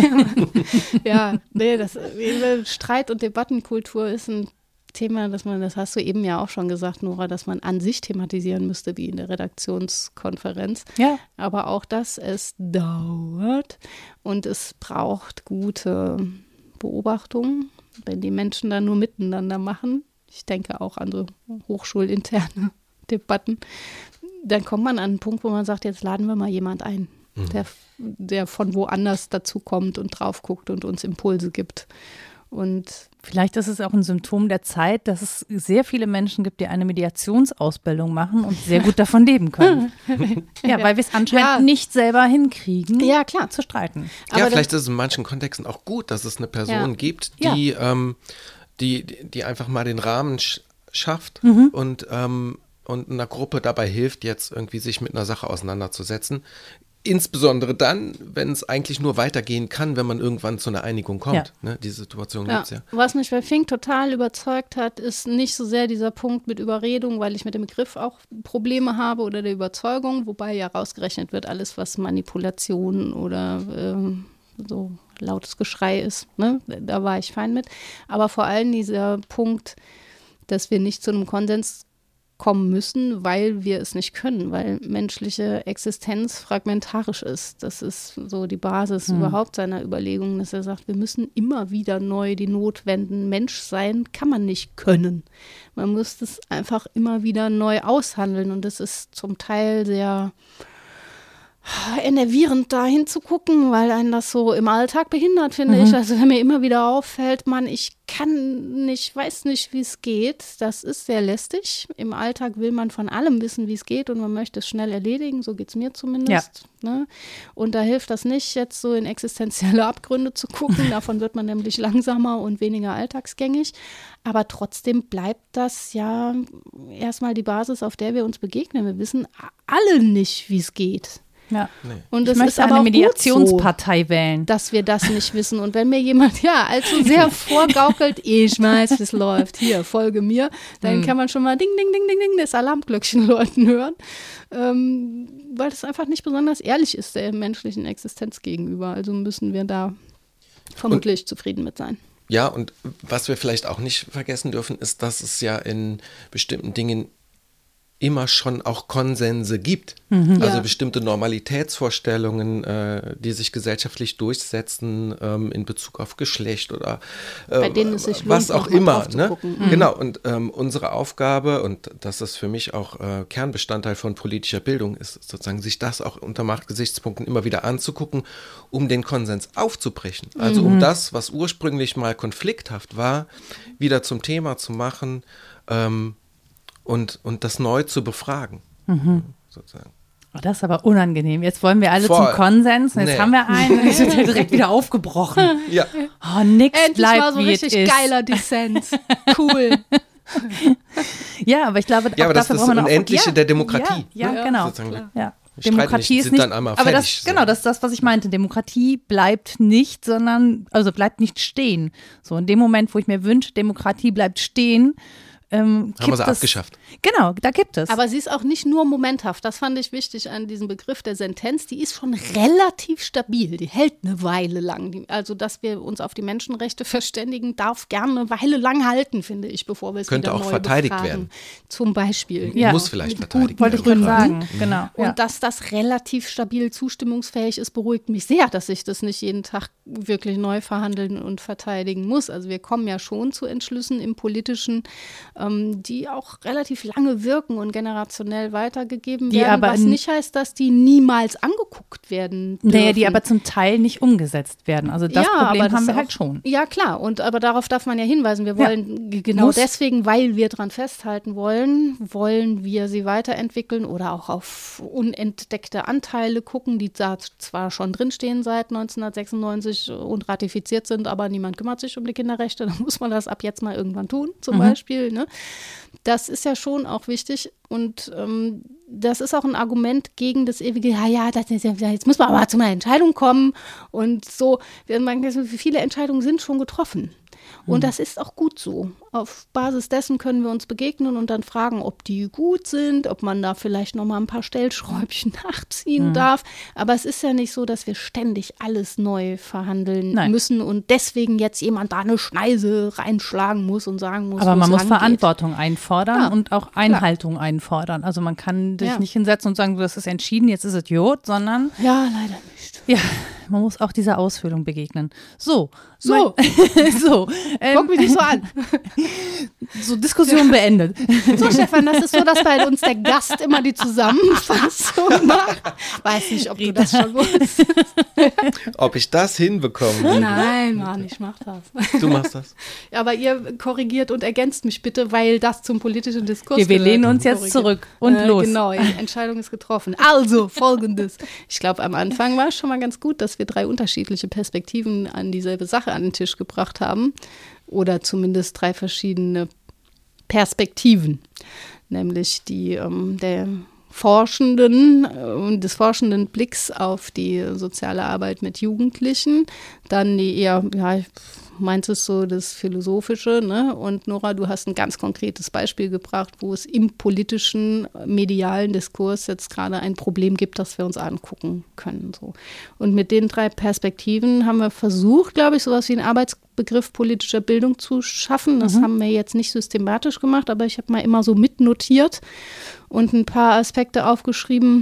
Ja, nee, das Streit- und Debattenkultur ist ein Thema, dass man, das hast du eben ja auch schon gesagt, Nora, dass man an sich thematisieren müsste, wie in der Redaktionskonferenz. Ja. Aber auch das, es dauert und es braucht gute Beobachtung, wenn die Menschen dann nur miteinander machen. Ich denke auch an so hochschulinterne Debatten. Dann kommt man an einen Punkt, wo man sagt, jetzt laden wir mal jemand ein, der, der von woanders dazukommt und drauf guckt und uns Impulse gibt. Und vielleicht ist es auch ein Symptom der Zeit, dass es sehr viele Menschen gibt, die eine Mediationsausbildung machen und sehr gut davon leben können. Ja, weil wir es anscheinend ja. nicht selber hinkriegen, ja, klar. zu streiten. Ja, Aber vielleicht ist es in manchen Kontexten auch gut, dass es eine Person ja. gibt, die, ja. ähm, die, die einfach mal den Rahmen sch- schafft mhm. und, ähm, und einer Gruppe dabei hilft, jetzt irgendwie sich mit einer Sache auseinanderzusetzen. Insbesondere dann, wenn es eigentlich nur weitergehen kann, wenn man irgendwann zu einer Einigung kommt. Ja. Ne, die Situation ja. gibt es ja. Was mich bei Fink total überzeugt hat, ist nicht so sehr dieser Punkt mit Überredung, weil ich mit dem Begriff auch Probleme habe oder der Überzeugung, wobei ja rausgerechnet wird, alles, was Manipulation oder ähm, so lautes Geschrei ist, ne? Da war ich fein mit. Aber vor allem dieser Punkt, dass wir nicht zu einem Konsens kommen müssen, weil wir es nicht können, weil menschliche Existenz fragmentarisch ist. Das ist so die Basis mhm. überhaupt seiner Überlegungen, dass er sagt, wir müssen immer wieder neu die Not wenden. Mensch sein kann man nicht können. Man muss das einfach immer wieder neu aushandeln und das ist zum Teil sehr enervierend, da hinzugucken, weil einen das so im Alltag behindert, finde mhm. ich. Also wenn mir immer wieder auffällt, Mann, ich kann nicht, weiß nicht, wie es geht. Das ist sehr lästig. Im Alltag will man von allem wissen, wie es geht und man möchte es schnell erledigen. So geht es mir zumindest. Ja. Ne? Und da hilft das nicht, jetzt so in existenzielle Abgründe zu gucken. Davon wird man nämlich langsamer und weniger alltagsgängig. Aber trotzdem bleibt das ja erstmal die Basis, auf der wir uns begegnen. Wir wissen alle nicht, wie es geht. Ja. Nee. Und ich das möchte ist aber eine auch Mediationspartei so, wählen. dass wir das nicht wissen. Und wenn mir jemand ja allzu sehr vorgaukelt, ich weiß, wie es läuft, hier, folge mir, dann hm. kann man schon mal ding, ding, ding, ding, ding, das Alarmglöckchen läuten hören. Ähm, weil das einfach nicht besonders ehrlich ist der menschlichen Existenz gegenüber. Also müssen wir da vermutlich und, zufrieden mit sein. Ja, und was wir vielleicht auch nicht vergessen dürfen, ist, dass es ja in bestimmten Dingen immer schon auch Konsense gibt. Mhm. Also ja. bestimmte Normalitätsvorstellungen, äh, die sich gesellschaftlich durchsetzen ähm, in Bezug auf Geschlecht oder äh, bei denen es sich lohnt, was auch immer. Ne? Mhm. Genau, und ähm, unsere Aufgabe, und das ist für mich auch äh, Kernbestandteil von politischer Bildung, ist sozusagen, sich das auch unter Machtgesichtspunkten immer wieder anzugucken, um den Konsens aufzubrechen. Also mhm. um das, was ursprünglich mal konflikthaft war, wieder zum Thema zu machen, ähm, Und, und das neu zu befragen, mhm. sozusagen. Oh, das ist aber unangenehm. Jetzt wollen wir alle Voll. zum Konsens und jetzt Nee. haben wir einen und ich bin direkt wieder aufgebrochen. Ja. Oh, nix Endlich bleibt mal so wie richtig es ist. geiler Dissens. Cool. Ja, aber ich glaube, Ja, auch aber das dafür ist das brauchen wir noch- Unendliche ja, der Demokratie. Ja, ja, Ja, genau. sozusagen. Ja. Wir streiten Demokratie nicht, ist sind nicht, dann einmal aber das, fertig, so. genau, das ist das, was ich meinte. Demokratie bleibt nicht, sondern, also bleibt nicht stehen. So in dem Moment, wo ich mir wünsche, Demokratie bleibt stehen, Ähm, Haben wir sie das, abgeschafft. Genau, da gibt es. Aber sie ist auch nicht nur momenthaft. Das fand ich wichtig an diesem Begriff der Sentenz. Die ist schon relativ stabil. Die hält eine Weile lang. Die, also, dass wir uns auf die Menschenrechte verständigen, darf gerne eine Weile lang halten, finde ich, bevor wir es Könnte wieder auch neu verteidigt befragen. werden. Zum Beispiel. Ja. Muss vielleicht Gut, verteidigt Wollte ich werden. gerade sagen, genau. Und ja. dass das relativ stabil zustimmungsfähig ist, beruhigt mich sehr, dass ich das nicht jeden Tag wirklich neu verhandeln und verteidigen muss. Also wir kommen ja schon zu Entschlüssen im Politischen, ähm, die auch relativ lange wirken und generationell weitergegeben Die werden, aber was in- nicht heißt, dass die niemals angeguckt werden dürfen. Naja, die aber zum Teil nicht umgesetzt werden. Also das Ja, Problem aber das haben wir auch- halt schon. Ja, klar. Und aber darauf darf man ja hinweisen. Wir Ja. wollen g- genau Muss. deswegen, weil wir dran festhalten wollen, wollen wir sie weiterentwickeln oder auch auf unentdeckte Anteile gucken, die da zwar schon drinstehen seit neunzehnhundertsechsundneunzig und ratifiziert sind, aber niemand kümmert sich um die Kinderrechte. Dann muss man das ab jetzt mal irgendwann tun, zum Mhm. Beispiel. Ne? Das ist ja schon auch wichtig. Und ähm, das ist auch ein Argument gegen das ewige, ja, ja, das ist ja, jetzt muss man aber zu einer Entscheidung kommen. Und so, wir meinen, viele Entscheidungen sind schon getroffen. Und das ist auch gut so. Auf Basis dessen können wir uns begegnen und dann fragen, ob die gut sind, ob man da vielleicht noch mal ein paar Stellschräubchen nachziehen Mhm. darf. Aber es ist ja nicht so, dass wir ständig alles neu verhandeln Nein. müssen und deswegen jetzt jemand da eine Schneise reinschlagen muss und sagen muss, Aber wo man es muss lang geht. Verantwortung einfordern Ja, und auch Einhaltung einfordern. Also man kann sich Ja. nicht hinsetzen und sagen, das ist entschieden, jetzt ist es Jod, sondern Ja, leider nicht. ja, man muss auch dieser Ausfüllung begegnen. So. So. Mein, so. Ähm, Guck mich nicht so an. So, Diskussion beendet. So, Stefan, das ist so, dass bei uns der Gast immer die Zusammenfassung macht. Weiß nicht, ob du das schon wusstest. Ob ich das hinbekomme? Nein, Mann, ich mach das. Du machst das. Aber ihr korrigiert und ergänzt mich bitte, weil das zum politischen Diskurs Wir, wir gehört. lehnen uns jetzt Korrigiert. zurück und äh, los. Genau, die Entscheidung ist getroffen. Also, Folgendes. Ich glaube, am Anfang war es schon mal ganz gut, dass wir drei unterschiedliche Perspektiven an dieselbe Sache an den Tisch gebracht haben. Oder zumindest drei verschiedene Perspektiven. Nämlich die ähm, der Forschenden und äh, des forschenden Blicks auf die soziale Arbeit mit Jugendlichen. Dann die eher, ja, meint es so das Philosophische, ne? Und Nora, du hast ein ganz konkretes Beispiel gebracht, wo es im politischen, medialen Diskurs jetzt gerade ein Problem gibt, das wir uns angucken können. So. Und mit den drei Perspektiven haben wir versucht, glaube ich, sowas wie einen Arbeitsbegriff politischer Bildung zu schaffen. Das mhm. haben wir jetzt nicht systematisch gemacht, aber ich habe mal immer so mitnotiert und ein paar Aspekte aufgeschrieben,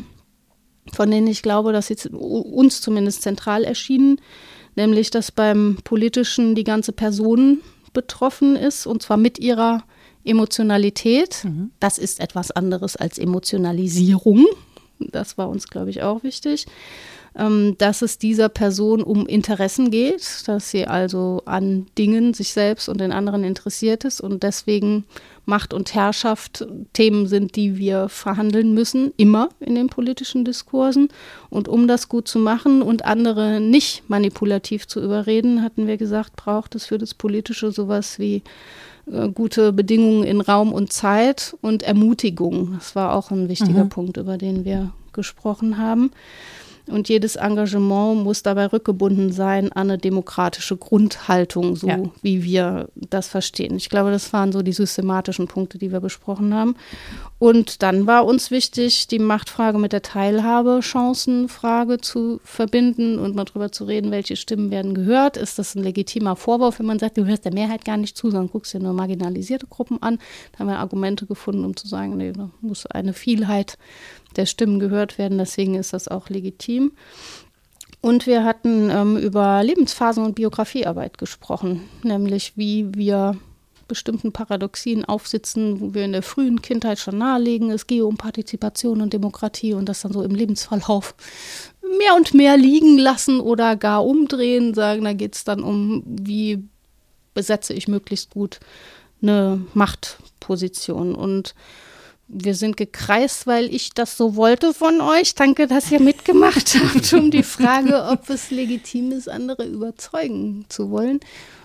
von denen ich glaube, dass sie uns zumindest zentral erschienen. Nämlich, dass beim Politischen die ganze Person betroffen ist, und zwar mit ihrer Emotionalität. Mhm. Das ist etwas anderes als Emotionalisierung. Das war uns, glaube ich, auch wichtig. Ähm, dass es dieser Person um Interessen geht, dass sie also an Dingen sich selbst und den anderen interessiert ist und deswegen Macht und Herrschaft Themen sind, die wir verhandeln müssen, immer in den politischen Diskursen. Und um das gut zu machen und andere nicht manipulativ zu überreden, hatten wir gesagt, braucht es für das Politische sowas wie äh, gute Bedingungen in Raum und Zeit und Ermutigung. Das war auch ein wichtiger mhm. Punkt, über den wir gesprochen haben. Und jedes Engagement muss dabei rückgebunden sein an eine demokratische Grundhaltung, so ja. wie wir das verstehen. Ich glaube, das waren so die systematischen Punkte, die wir besprochen haben. Und dann war uns wichtig, die Machtfrage mit der Teilhabe-Chancenfrage zu verbinden und mal drüber zu reden, welche Stimmen werden gehört. Ist das ein legitimer Vorwurf, wenn man sagt, du hörst der Mehrheit gar nicht zu, sondern guckst dir nur marginalisierte Gruppen an? Da haben wir Argumente gefunden, um zu sagen, nee, da muss eine Vielheit der Stimmen gehört werden, deswegen ist das auch legitim. Und wir hatten ähm, über Lebensphasen und Biografiearbeit gesprochen, nämlich wie wir bestimmten Paradoxien aufsitzen, wo wir in der frühen Kindheit schon nahelegen, es gehe um Partizipation und Demokratie und das dann so im Lebensverlauf mehr und mehr liegen lassen oder gar umdrehen, sagen, da geht es dann um, wie besetze ich möglichst gut eine Machtposition. Und wir sind gekreist, weil ich das so wollte von euch. Danke, dass ihr mitgemacht habt, um die Frage, ob es legitim ist, andere überzeugen zu wollen.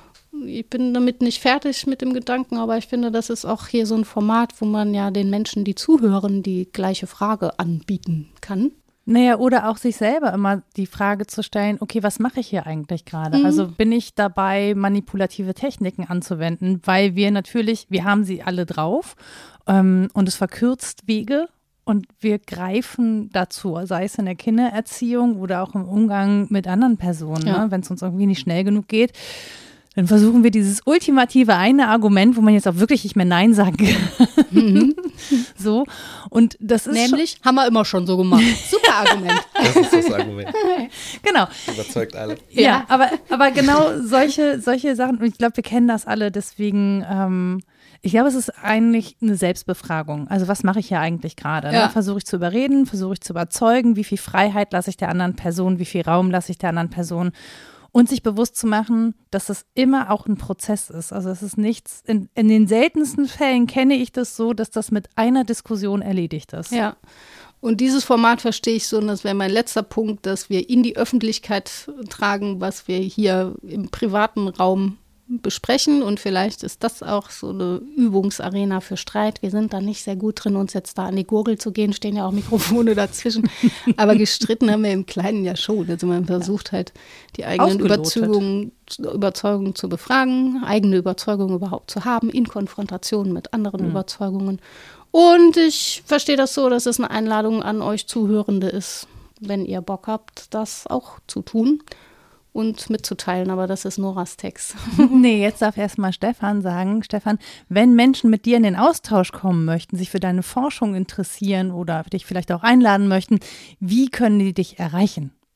Ich bin damit nicht fertig mit dem Gedanken, aber ich finde, das ist auch hier so ein Format, wo man ja den Menschen, die zuhören, die gleiche Frage anbieten kann. Naja, oder auch sich selber immer die Frage zu stellen, okay, was mache ich hier eigentlich gerade? Mhm. Also bin ich dabei, manipulative Techniken anzuwenden, weil wir natürlich, wir haben sie alle drauf ähm, und es verkürzt Wege und wir greifen dazu, sei es in der Kindererziehung oder auch im Umgang mit anderen Personen, ja. ne? Wenn es uns irgendwie nicht schnell genug geht. Dann versuchen wir dieses ultimative eine Argument, wo man jetzt auch wirklich nicht mehr Nein sagen kann. Mhm. So. Und das ist nämlich, schon, haben wir immer schon so gemacht. Super Argument. Das ist das Argument. Genau. Überzeugt alle. Ja, ja, aber, aber genau solche, solche Sachen, und ich glaube, wir kennen das alle, deswegen, ähm, ich glaube, es ist eigentlich eine Selbstbefragung. Also was mache ich hier eigentlich gerade? Ja. Ne? Versuche ich zu überreden, versuche ich zu überzeugen, wie viel Freiheit lasse ich der anderen Person, wie viel Raum lasse ich der anderen Person? Und sich bewusst zu machen, dass das immer auch ein Prozess ist. Also es ist nichts, in, in den seltensten Fällen kenne ich das so, dass das mit einer Diskussion erledigt ist. Ja, und dieses Format verstehe ich so, und das wäre mein letzter Punkt, dass wir in die Öffentlichkeit tragen, was wir hier im privaten Raum besprechen, und vielleicht ist das auch so eine Übungsarena für Streit. Wir sind da nicht sehr gut drin, uns jetzt da an die Gurgel zu gehen, stehen ja auch Mikrofone dazwischen, aber gestritten haben wir im Kleinen ja schon. Also man versucht halt die eigenen Überzeugungen, Überzeugungen zu befragen, eigene Überzeugungen überhaupt zu haben, in Konfrontation mit anderen mhm. Überzeugungen. Und ich verstehe das so, dass es eine Einladung an euch Zuhörende ist, wenn ihr Bock habt, das auch zu tun und mitzuteilen, aber das ist Noras Text. Nee, jetzt darf erstmal Stefan sagen. Stefan, wenn Menschen mit dir in den Austausch kommen möchten, sich für deine Forschung interessieren oder dich vielleicht auch einladen möchten, wie können die dich erreichen?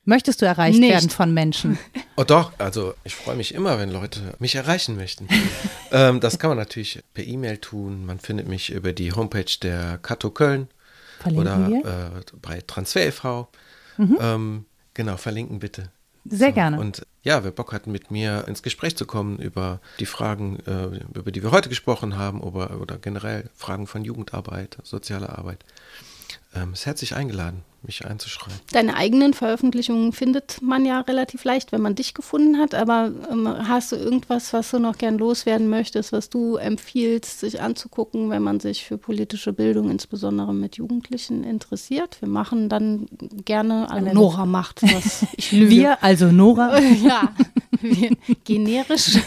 Möchtest du erreicht Nicht. werden von Menschen? Oh doch, also ich freue mich immer, wenn Leute mich erreichen möchten. ähm, das kann man natürlich per E-Mail tun. Man findet mich über die Homepage der Kato Köln Verlinken oder wir? äh, bei Transfer e V. Mhm. Ähm, genau, verlinken bitte. Sehr So, gerne. Und ja, wer Bock hat, mit mir ins Gespräch zu kommen über die Fragen, äh, über die wir heute gesprochen haben, oder, oder generell Fragen von Jugendarbeit, sozialer Arbeit, ähm, ist herzlich eingeladen, mich einzuschreiben. Deine eigenen Veröffentlichungen findet man ja relativ leicht, wenn man dich gefunden hat, aber ähm, hast du irgendwas, was du noch gern loswerden möchtest, was du empfiehlst, sich anzugucken, wenn man sich für politische Bildung, insbesondere mit Jugendlichen, interessiert? Wir machen dann gerne, also Nora macht was, ich lüge. Wir, also Nora. Ja, wir, generisch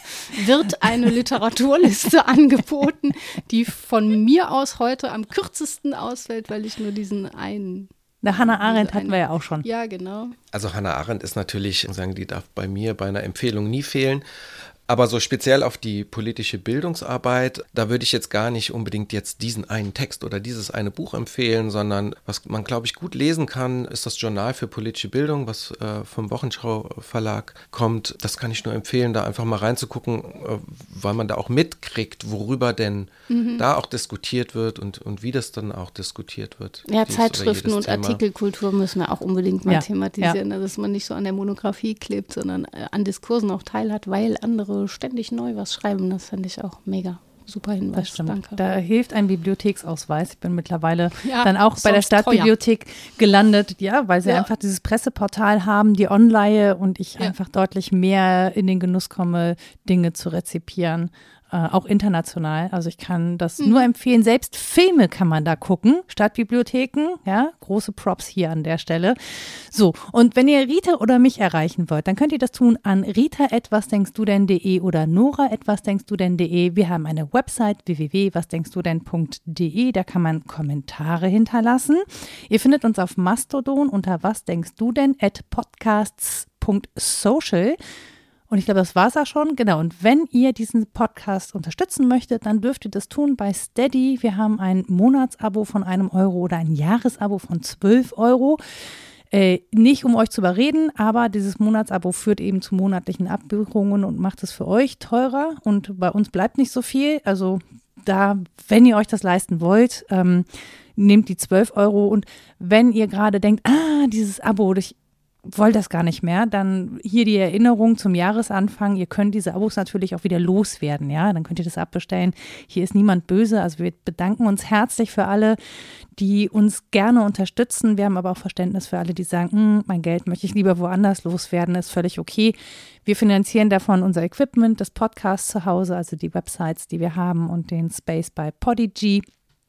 wird eine Literaturliste angeboten, die von mir aus heute am kürzesten ausfällt, weil ich nur diesen einen. Na, Hannah Arendt diese hatten wir ja auch schon. Ja, genau. Also Hannah Arendt ist natürlich, sagen, die darf bei mir bei einer Empfehlung nie fehlen. Aber so speziell auf die politische Bildungsarbeit, da würde ich jetzt gar nicht unbedingt jetzt diesen einen Text oder dieses eine Buch empfehlen, sondern was man, glaube ich, gut lesen kann, ist das Journal für politische Bildung, was äh, vom Wochenschau Verlag kommt. Das kann ich nur empfehlen, da einfach mal reinzugucken, äh, weil man da auch mitkriegt, worüber denn mhm. da auch diskutiert wird und, und wie das dann auch diskutiert wird. Ja, Dies Zeitschriften und Thema. Artikelkultur müssen wir auch unbedingt mal Ja, thematisieren, ja. dass man nicht so an der Monographie klebt, sondern an Diskursen auch teilhat, weil andere ständig neu was schreiben. Das fand ich auch mega. Super Hinweis. Das stimmt. Danke. Da hilft ein Bibliotheksausweis. Ich bin mittlerweile Ja, dann auch bei der sonst Stadtbibliothek gelandet, ja, weil sie Ja. einfach dieses Presseportal haben, die Online und ich Ja. einfach deutlich mehr in den Genuss komme, Dinge zu rezipieren. Äh, auch international. Also ich kann das Mhm. nur empfehlen. Selbst Filme kann man da gucken. Stadtbibliotheken, ja, große Props hier an der Stelle. So, und wenn ihr Rita oder mich erreichen wollt, dann könnt ihr das tun an rita at wasdenkstudenn.de oder nora at wasdenkstudenn.de. Wir haben eine Website w w w punkt wasdenkstudenn punkt de. Da kann man Kommentare hinterlassen. Ihr findet uns auf Mastodon unter wasdenkstudenn at podcasts punkt social. Und ich glaube, das war es auch schon. Genau. Und wenn ihr diesen Podcast unterstützen möchtet, dann dürft ihr das tun bei Steady. Wir haben ein Monatsabo von einem Euro oder ein Jahresabo von zwölf Euro. Äh, nicht, um euch zu überreden, aber dieses Monatsabo führt eben zu monatlichen Abbuchungen und macht es für euch teurer. Und bei uns bleibt nicht so viel. Also da, wenn ihr euch das leisten wollt, ähm, nehmt die zwölf Euro. Und wenn ihr gerade denkt, ah, dieses Abo, ich wollt das gar nicht mehr, dann hier die Erinnerung zum Jahresanfang. Ihr könnt diese Abos natürlich auch wieder loswerden, ja, dann könnt ihr das abbestellen. Hier ist niemand böse, also wir bedanken uns herzlich für alle, die uns gerne unterstützen. Wir haben aber auch Verständnis für alle, die sagen, hm, mein Geld möchte ich lieber woanders loswerden, ist völlig okay. Wir finanzieren davon unser Equipment, das Podcast zu Hause, also die Websites, die wir haben und den Space bei Podigy.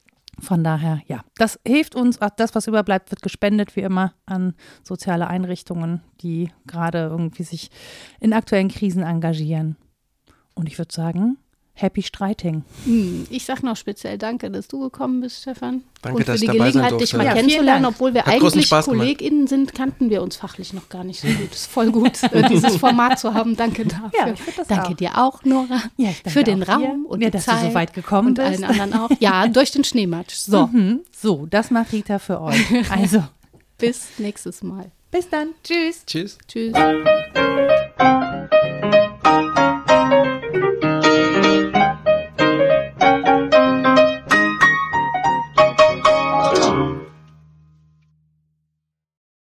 Von daher, ja, das hilft uns. Auch das, was überbleibt, wird gespendet, wie immer, an soziale Einrichtungen, die gerade irgendwie sich in aktuellen Krisen engagieren. Und ich würde sagen, happy Streiting. Ich sage noch speziell danke, dass du gekommen bist, Stefan. Danke, und für dass die ich dabei sein Gelegenheit, dich durfte. mal Ja, vielen kennenzulernen, Dank. obwohl wir Hat großen eigentlich Spaß gemacht. KollegInnen sind, kannten wir uns fachlich noch gar nicht so gut. Es ist voll gut, äh, dieses Format zu haben. Danke dafür. Ja, ich find das danke auch. dir auch, Nora, Ja, ich danke für den auch Raum dir. und Ja, die dass du Zeit so weit gekommen und bist. allen anderen auch. Ja, durch den Schneematsch. So, Mhm. So, das macht Rita für euch. Also, bis nächstes Mal. bis dann. Tschüss. Tschüss. Tschüss.